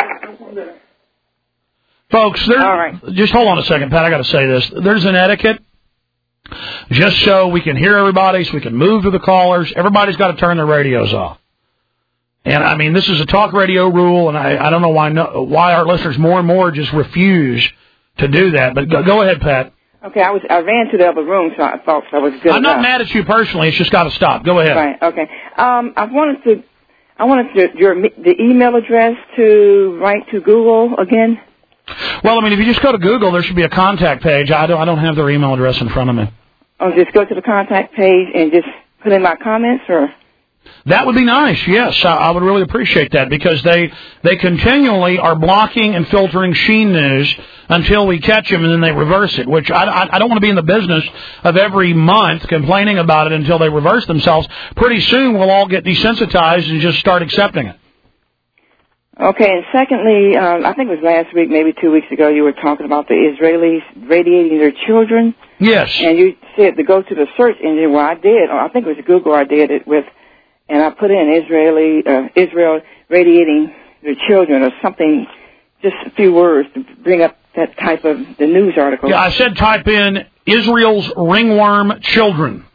B: Folks, there,
Q: All right.
B: Just hold on a second, Pat. I got to say this. There's an etiquette, just so we can hear everybody, so we can move to the callers. Everybody's got to turn their radios off. And, I mean, this is a talk radio rule, and I, I don't know why no, why our listeners more and more just refuse to do that. But go, go ahead, Pat.
Q: Okay, I was I ran to the other room, so I thought I was good.
B: I'm not
Q: enough.
B: mad at you personally. It's just got to stop. Go ahead.
Q: Right. Okay. Um, I wanted to, I wanted to, your the email address to write to Google again.
B: Well, I mean, if you just go to Google, there should be a contact page. I don't I don't have their email address in front of me.
Q: Oh, just go to the contact page and just put in my comments, or.
B: That would be nice, yes. I, I would really appreciate that because they they continually are blocking and filtering Sheen News until we catch them and then they reverse it, which I, I, I don't want to be in the business of every month complaining about it until they reverse themselves. Pretty soon we'll all get desensitized and just start accepting it.
Q: Okay, and secondly, um, I think it was last week, maybe two weeks ago, you were talking about the Israelis radiating their children.
B: Yes.
Q: And you said to go to the search engine, well, I did. I think it was Google I did it with. And I put in Israeli, uh, Israel radiating their children or something, just a few words to bring up that type of the news article.
B: Yeah, I said type in Israel's ringworm children.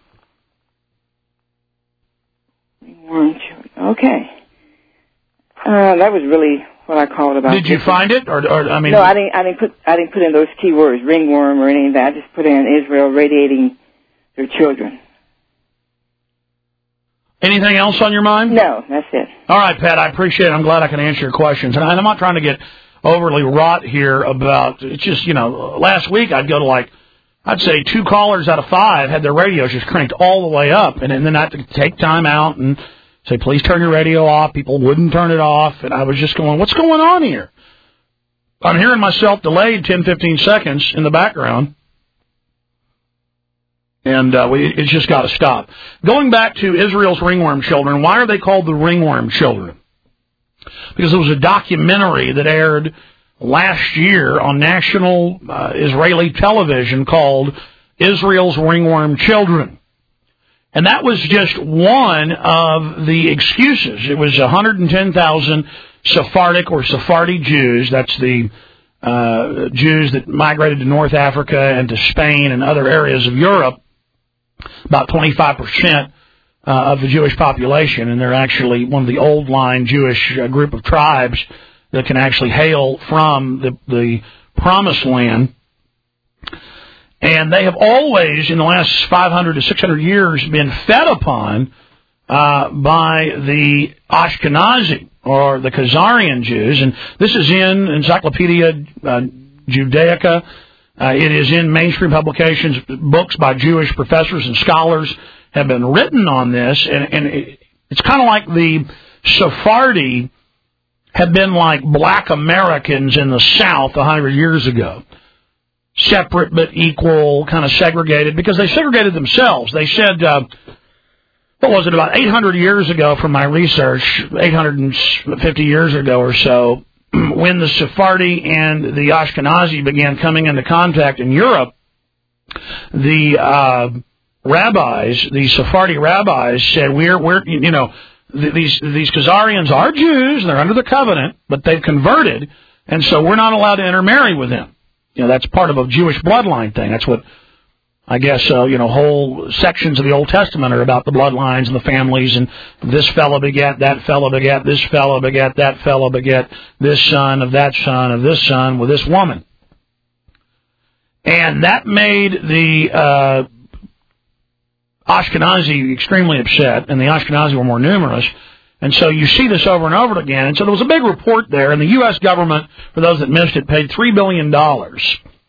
Q: Ringworm children. Okay. Uh, that was really what I called about.
B: Did you find it, or, or I mean?
Q: No, I didn't. I didn't put. I didn't put in those key words, ringworm or any of that. I just put in Israel radiating their children.
B: Anything else on your mind?
Q: No, that's it.
B: All right, Pat, I appreciate it. I'm glad I can answer your questions. And I'm not trying to get overly wrought here about, it's just, you know, last week I'd go to like, I'd say two callers out of five had their radios just cranked all the way up. And, and then I had to take time out and say, please turn your radio off. People wouldn't turn it off. And I was just going, what's going on here? I'm hearing myself delayed ten, fifteen seconds in the background. And uh, we, it's just got to stop. Going back to Israel's ringworm children, why are they called the ringworm children? Because there was a documentary that aired last year on national uh, Israeli television called Israel's Ringworm Children. And that was just one of the excuses. It was one hundred ten thousand Sephardic or Sephardi Jews. That's the uh, Jews that migrated to North Africa and to Spain and other areas of Europe. About twenty-five percent uh, of the Jewish population, and they're actually one of the old line Jewish uh, group of tribes that can actually hail from the, the Promised Land. And they have always, in the last five hundred to six hundred years, been fed upon uh, by the Ashkenazi or the Khazarian Jews. And this is in Encyclopedia uh, Judaica. Uh, it is in mainstream publications. Books by Jewish professors and scholars have been written on this, and, and it, it's kind of like the Sephardi had been like black Americans in the South a hundred years ago. Separate but equal, kind of segregated, because they segregated themselves. They said, uh, what was it, about eight hundred years ago from my research, eight hundred fifty years ago or so, when the Sephardi and the Ashkenazi began coming into contact in Europe, the uh, rabbis, the Sephardi rabbis, said, "We're, we're, you know, these these Khazarians are Jews, and they're under the covenant, but they've converted, and so we're not allowed to intermarry with them. You know, that's part of a Jewish bloodline thing. That's what." I guess, uh, you know, whole sections of the Old Testament are about the bloodlines and the families, and this fellow begat, that fellow begat, this fellow begat, that fellow begat, this son of that son of this son with this woman. And that made the uh, Ashkenazi extremely upset, and the Ashkenazi were more numerous. And so you see this over and over again. And so there was a big report there, and the U S government, for those that missed it, paid three billion dollars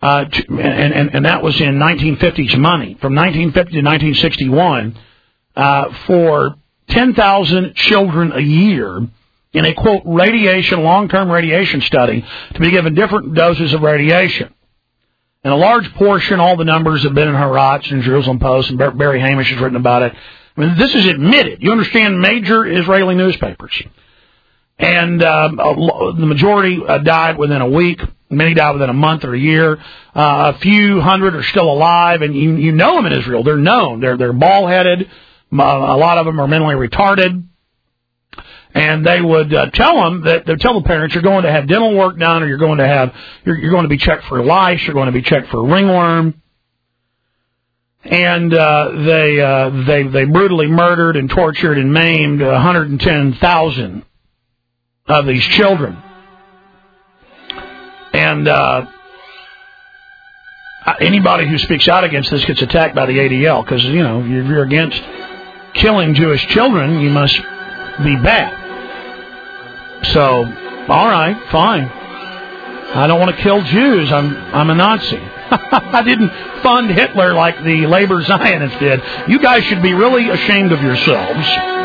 B: uh, to, and, and, and that was in nineteen fifties money, from nineteen fifty to nineteen sixty-one, uh, for ten thousand children a year in a, quote, radiation, long-term radiation study to be given different doses of radiation. And a large portion, all the numbers have been in Haaretz and Jerusalem Post, and Barry Hamish has written about it. I mean, this is admitted. You understand, major Israeli newspapers. And um, the majority uh, died within a week. Many died within a month or a year. Uh, a few hundred are still alive, and you, you know them in Israel. They're known. They're they're bald-headed. A lot of them are mentally retarded. And they would uh, tell them that they tell the parents, you're going to have dental work done, or you're going to have you're, you're going to be checked for lice, you're going to be checked for ringworm. And uh, they uh, they they brutally murdered and tortured and maimed one hundred ten thousand of these children. And uh, anybody who speaks out against this gets attacked by the A D L, because, you know, if you're against killing Jewish children, you must be bad. So, all right, fine. I don't want to kill Jews. I'm I'm a Nazi. I didn't fund Hitler like the labor Zionists did. You guys should be really ashamed of yourselves.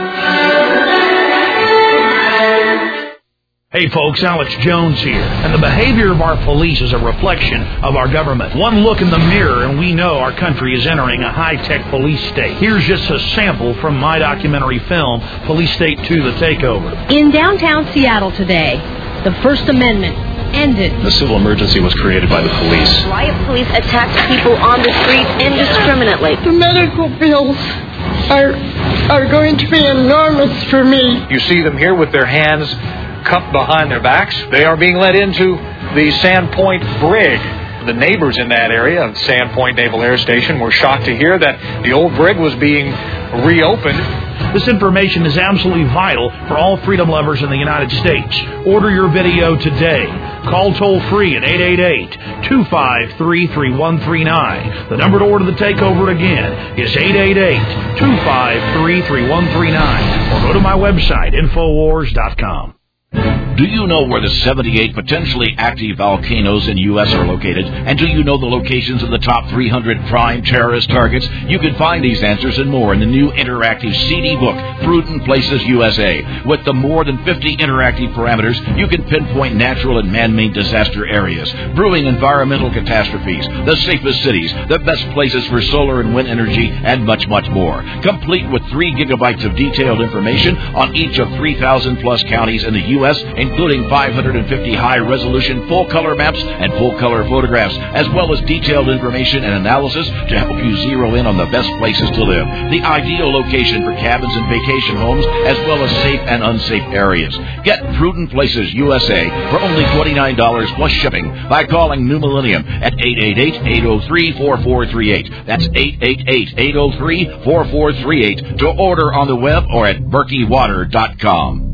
B: Hey folks, Alex Jones here, and the behavior of our police is a reflection of our government. One look in the mirror and we know our country is entering a high-tech police state. Here's just a sample from my documentary film, Police State two, The Takeover.
R: In downtown Seattle today, the First Amendment ended.
S: The civil emergency was created by the police.
T: Riot police attacked people on the street indiscriminately.
U: The medical bills are, are going to be enormous for me.
V: You see them here with their hands cupped behind their backs. They are being led into the Sandpoint Brig. The neighbors in that area of Sandpoint Naval Air Station were shocked to hear that the old brig was being reopened.
B: This information is absolutely vital for all freedom lovers in the United States. Order your video today. Call toll-free at eight eight eight, two five three, three one three nine. The number to order the takeover again is eight eight eight, two five three, three one three nine. Or go to my website, infowars dot com.
H: Do you know where the seventy-eight potentially active volcanoes in U S are located? And do you know the locations of the top three hundred prime terrorist targets? You can find these answers and more in the new interactive C D book, Prudent Places U S A. With the more than fifty interactive parameters, you can pinpoint natural and man-made disaster areas, brewing environmental catastrophes, the safest cities, the best places for solar and wind energy, and much, much more. Complete with three gigabytes of detailed information on each of three thousand plus counties in the U S, including five hundred fifty high-resolution full-color maps and full-color photographs, as well as detailed information and analysis to help you zero in on the best places to live, the ideal location for cabins and vacation homes, as well as safe and unsafe areas. Get Prudent Places U S A for only twenty-nine dollars plus shipping by calling New Millennium at eight eight eight, eight oh three, four four three eight. That's eight eight eight, eight oh three, four four three eight to order on the web or at berkey water dot com.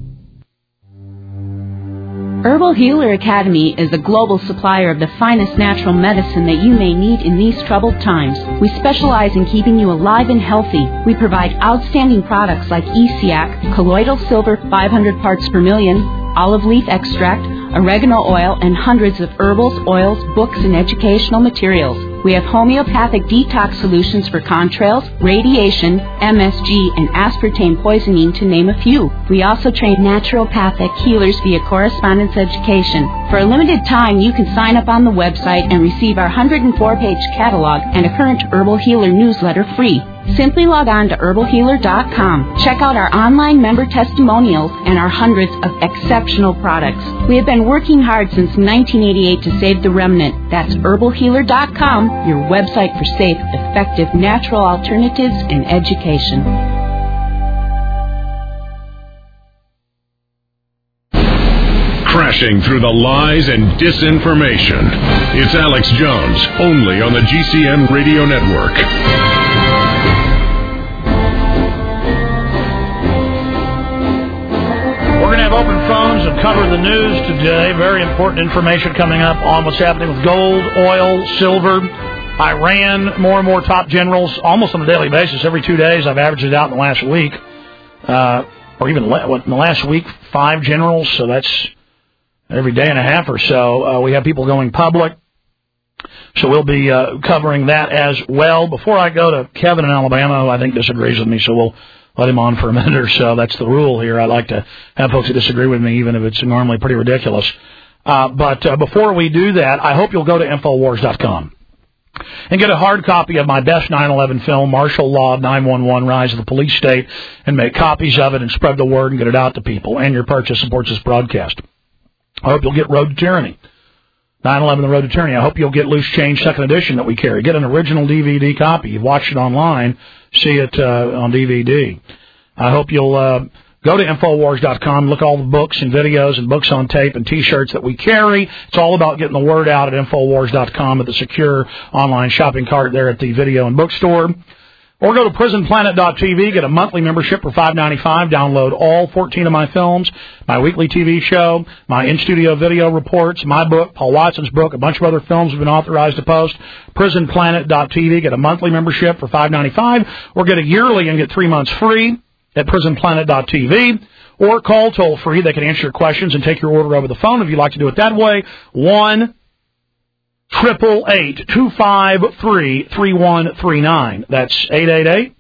W: Herbal Healer Academy is a global supplier of the finest natural medicine that you may need in these troubled times. We specialize in keeping you alive and healthy. We provide outstanding products like E C A C, colloidal silver five hundred parts per million, olive leaf extract, oregano oil, and hundreds of herbals, oils, books, and educational materials. We have homeopathic detox solutions for contrails, radiation, M S G, and aspartame poisoning, to name a few. We also train naturopathic healers via correspondence education. For a limited time, you can sign up on the website and receive our one hundred four page catalog and a current Herbal Healer newsletter free. Simply log on to herbal healer dot com. Check out our online member testimonials and our hundreds of exceptional products. We have been working hard since nineteen eighty-eight to save the remnant. That's herbal healer dot com, your website for safe, effective, natural alternatives and education.
A: Crashing through the lies and disinformation. It's Alex Jones, only on the G C N Radio Network.
B: We're going to have open phones and cover the news today. Very important information coming up on what's happening with gold, oil, silver, Iran, more and more top generals, almost on a daily basis. Every two days, I've averaged it out in the last week, uh, or even le- what, in the last week, five generals, so that's every day and a half or so. Uh, we have people going public. So we'll be uh, covering that as well. Before I go to Kevin in Alabama, who I think disagrees with me, so we'll let him on for a minute or so. That's the rule here. I like to have folks who disagree with me, even if it's normally pretty ridiculous. Uh, but uh, before we do that, I hope you'll go to Infowars dot com and get a hard copy of my best nine eleven film, Martial Law nine one one, Rise of the Police State, and make copies of it and spread the word and get it out to people. And your purchase supports this broadcast. I hope you'll get Road to Tyranny. nine eleven, The Road to Tyranny. I hope you'll get Loose Change second edition that we carry. Get an original D V D copy. You've watched it online. See it uh, on D V D. I hope you'll uh, go to Infowars dot com, look at all the books and videos and books on tape and T-shirts that we carry. It's all about getting the word out at Infowars dot com at the secure online shopping cart there at the video and bookstore. Or go to Prison Planet dot T V, get a monthly membership for five ninety-five, download all fourteen of my films, my weekly T V show, my in-studio video reports, my book, Paul Watson's book, a bunch of other films have been authorized to post. Prison Planet dot T V, get a monthly membership for five ninety-five, or get a yearly and get three months free at Prison Planet dot T V. Or call toll-free. They can answer your questions and take your order over the phone if you'd like to do it that way. one Triple eight two five three three one three nine. That's eight eight eight.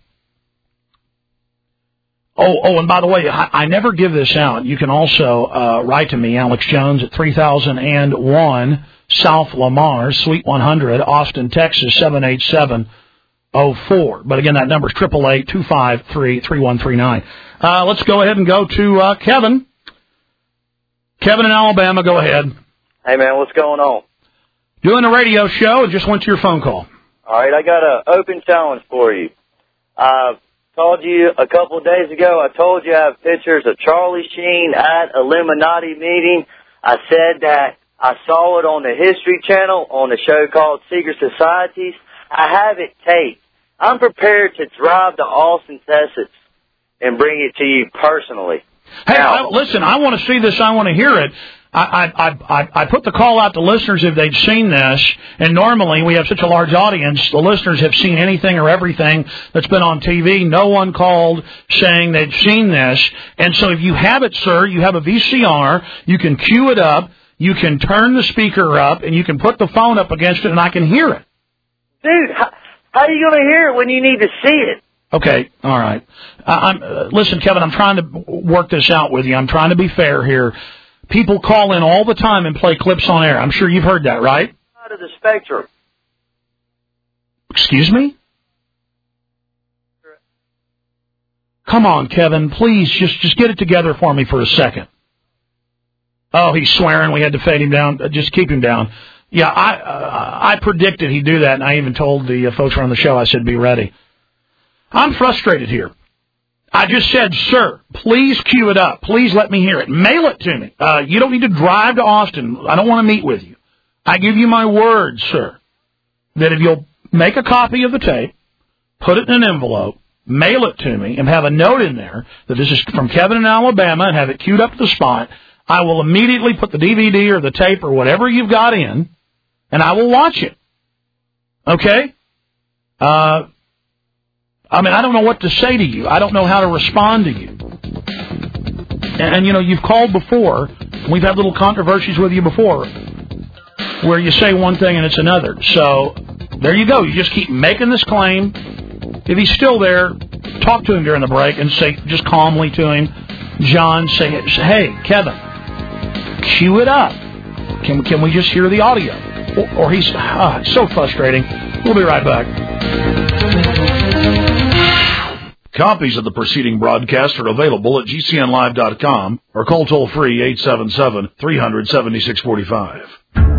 B: Oh, oh, and by the way, I, I never give this out. You can also uh, write to me, Alex Jones, at three thousand one South Lamar, Suite one hundred, Austin, Texas seven eight seven oh four. But again, that number is triple eight two five three three one three nine. Uh, let's go ahead and go to uh, Kevin. Kevin in Alabama, go ahead.
C: Hey man, what's going on?
B: Doing a radio show and just went to your phone call.
C: All right, I got an open challenge for you. I called you a couple of days ago. I told you I have pictures of Charlie Sheen at Illuminati meeting. I said that I saw it on the History Channel on a show called Secret Societies. I have it taped. I'm prepared to drive to Austin, Texas, and bring it to you personally.
B: Hey, now, I, listen, I want to see this. I want to hear it. I, I, I, I put the call out to listeners if they've seen this, and normally we have such a large audience, the listeners have seen anything or everything that's been on T V. No one called saying they'd seen this. And so if you have it, sir, you have a V C R, you can cue it up, you can turn the speaker up, and you can put the phone up against it, and I can hear it.
C: Dude, how, how are you going to hear it when you need to see it?
B: Okay, all right. Uh, I'm, uh, listen, Kevin, I'm trying to work this out with you. I'm trying to be fair here. People call in all the time and play clips on air. I'm sure you've heard that, right?
C: Out of the spectrum.
B: Excuse me? Come on, Kevin, please, just just get it together for me for a second. Oh, he's swearing. We had to fade him down. Just keep him down. Yeah, I uh, I predicted he'd do that, and I even told the uh, folks around the show, I said, be ready. I'm frustrated here. I just said, sir, please cue it up. Please let me hear it. Mail it to me. Uh, you don't need to drive to Austin. I don't want to meet with you. I give you my word, sir, that if you'll make a copy of the tape, put it in an envelope, mail it to me, and have a note in there that this is from Kevin in Alabama and have it queued up to the spot, I will immediately put the D V D or the tape or whatever you've got in, and I will watch it. Okay? Uh... I mean, I don't know what to say to you. I don't know how to respond to you. And, and, you know, you've called before. We've had little controversies with you before where you say one thing and it's another. So there you go. You just keep making this claim. If he's still there, talk to him during the break and say just calmly to him, John, say, hey, Kevin, cue it up. Can, can we just hear the audio? Or, or he's ah, it's so frustrating. We'll be right back. Copies of the preceding broadcast are available at G C N live dot com or call toll-free eight seven seven, three hundred, seventy-six forty-five.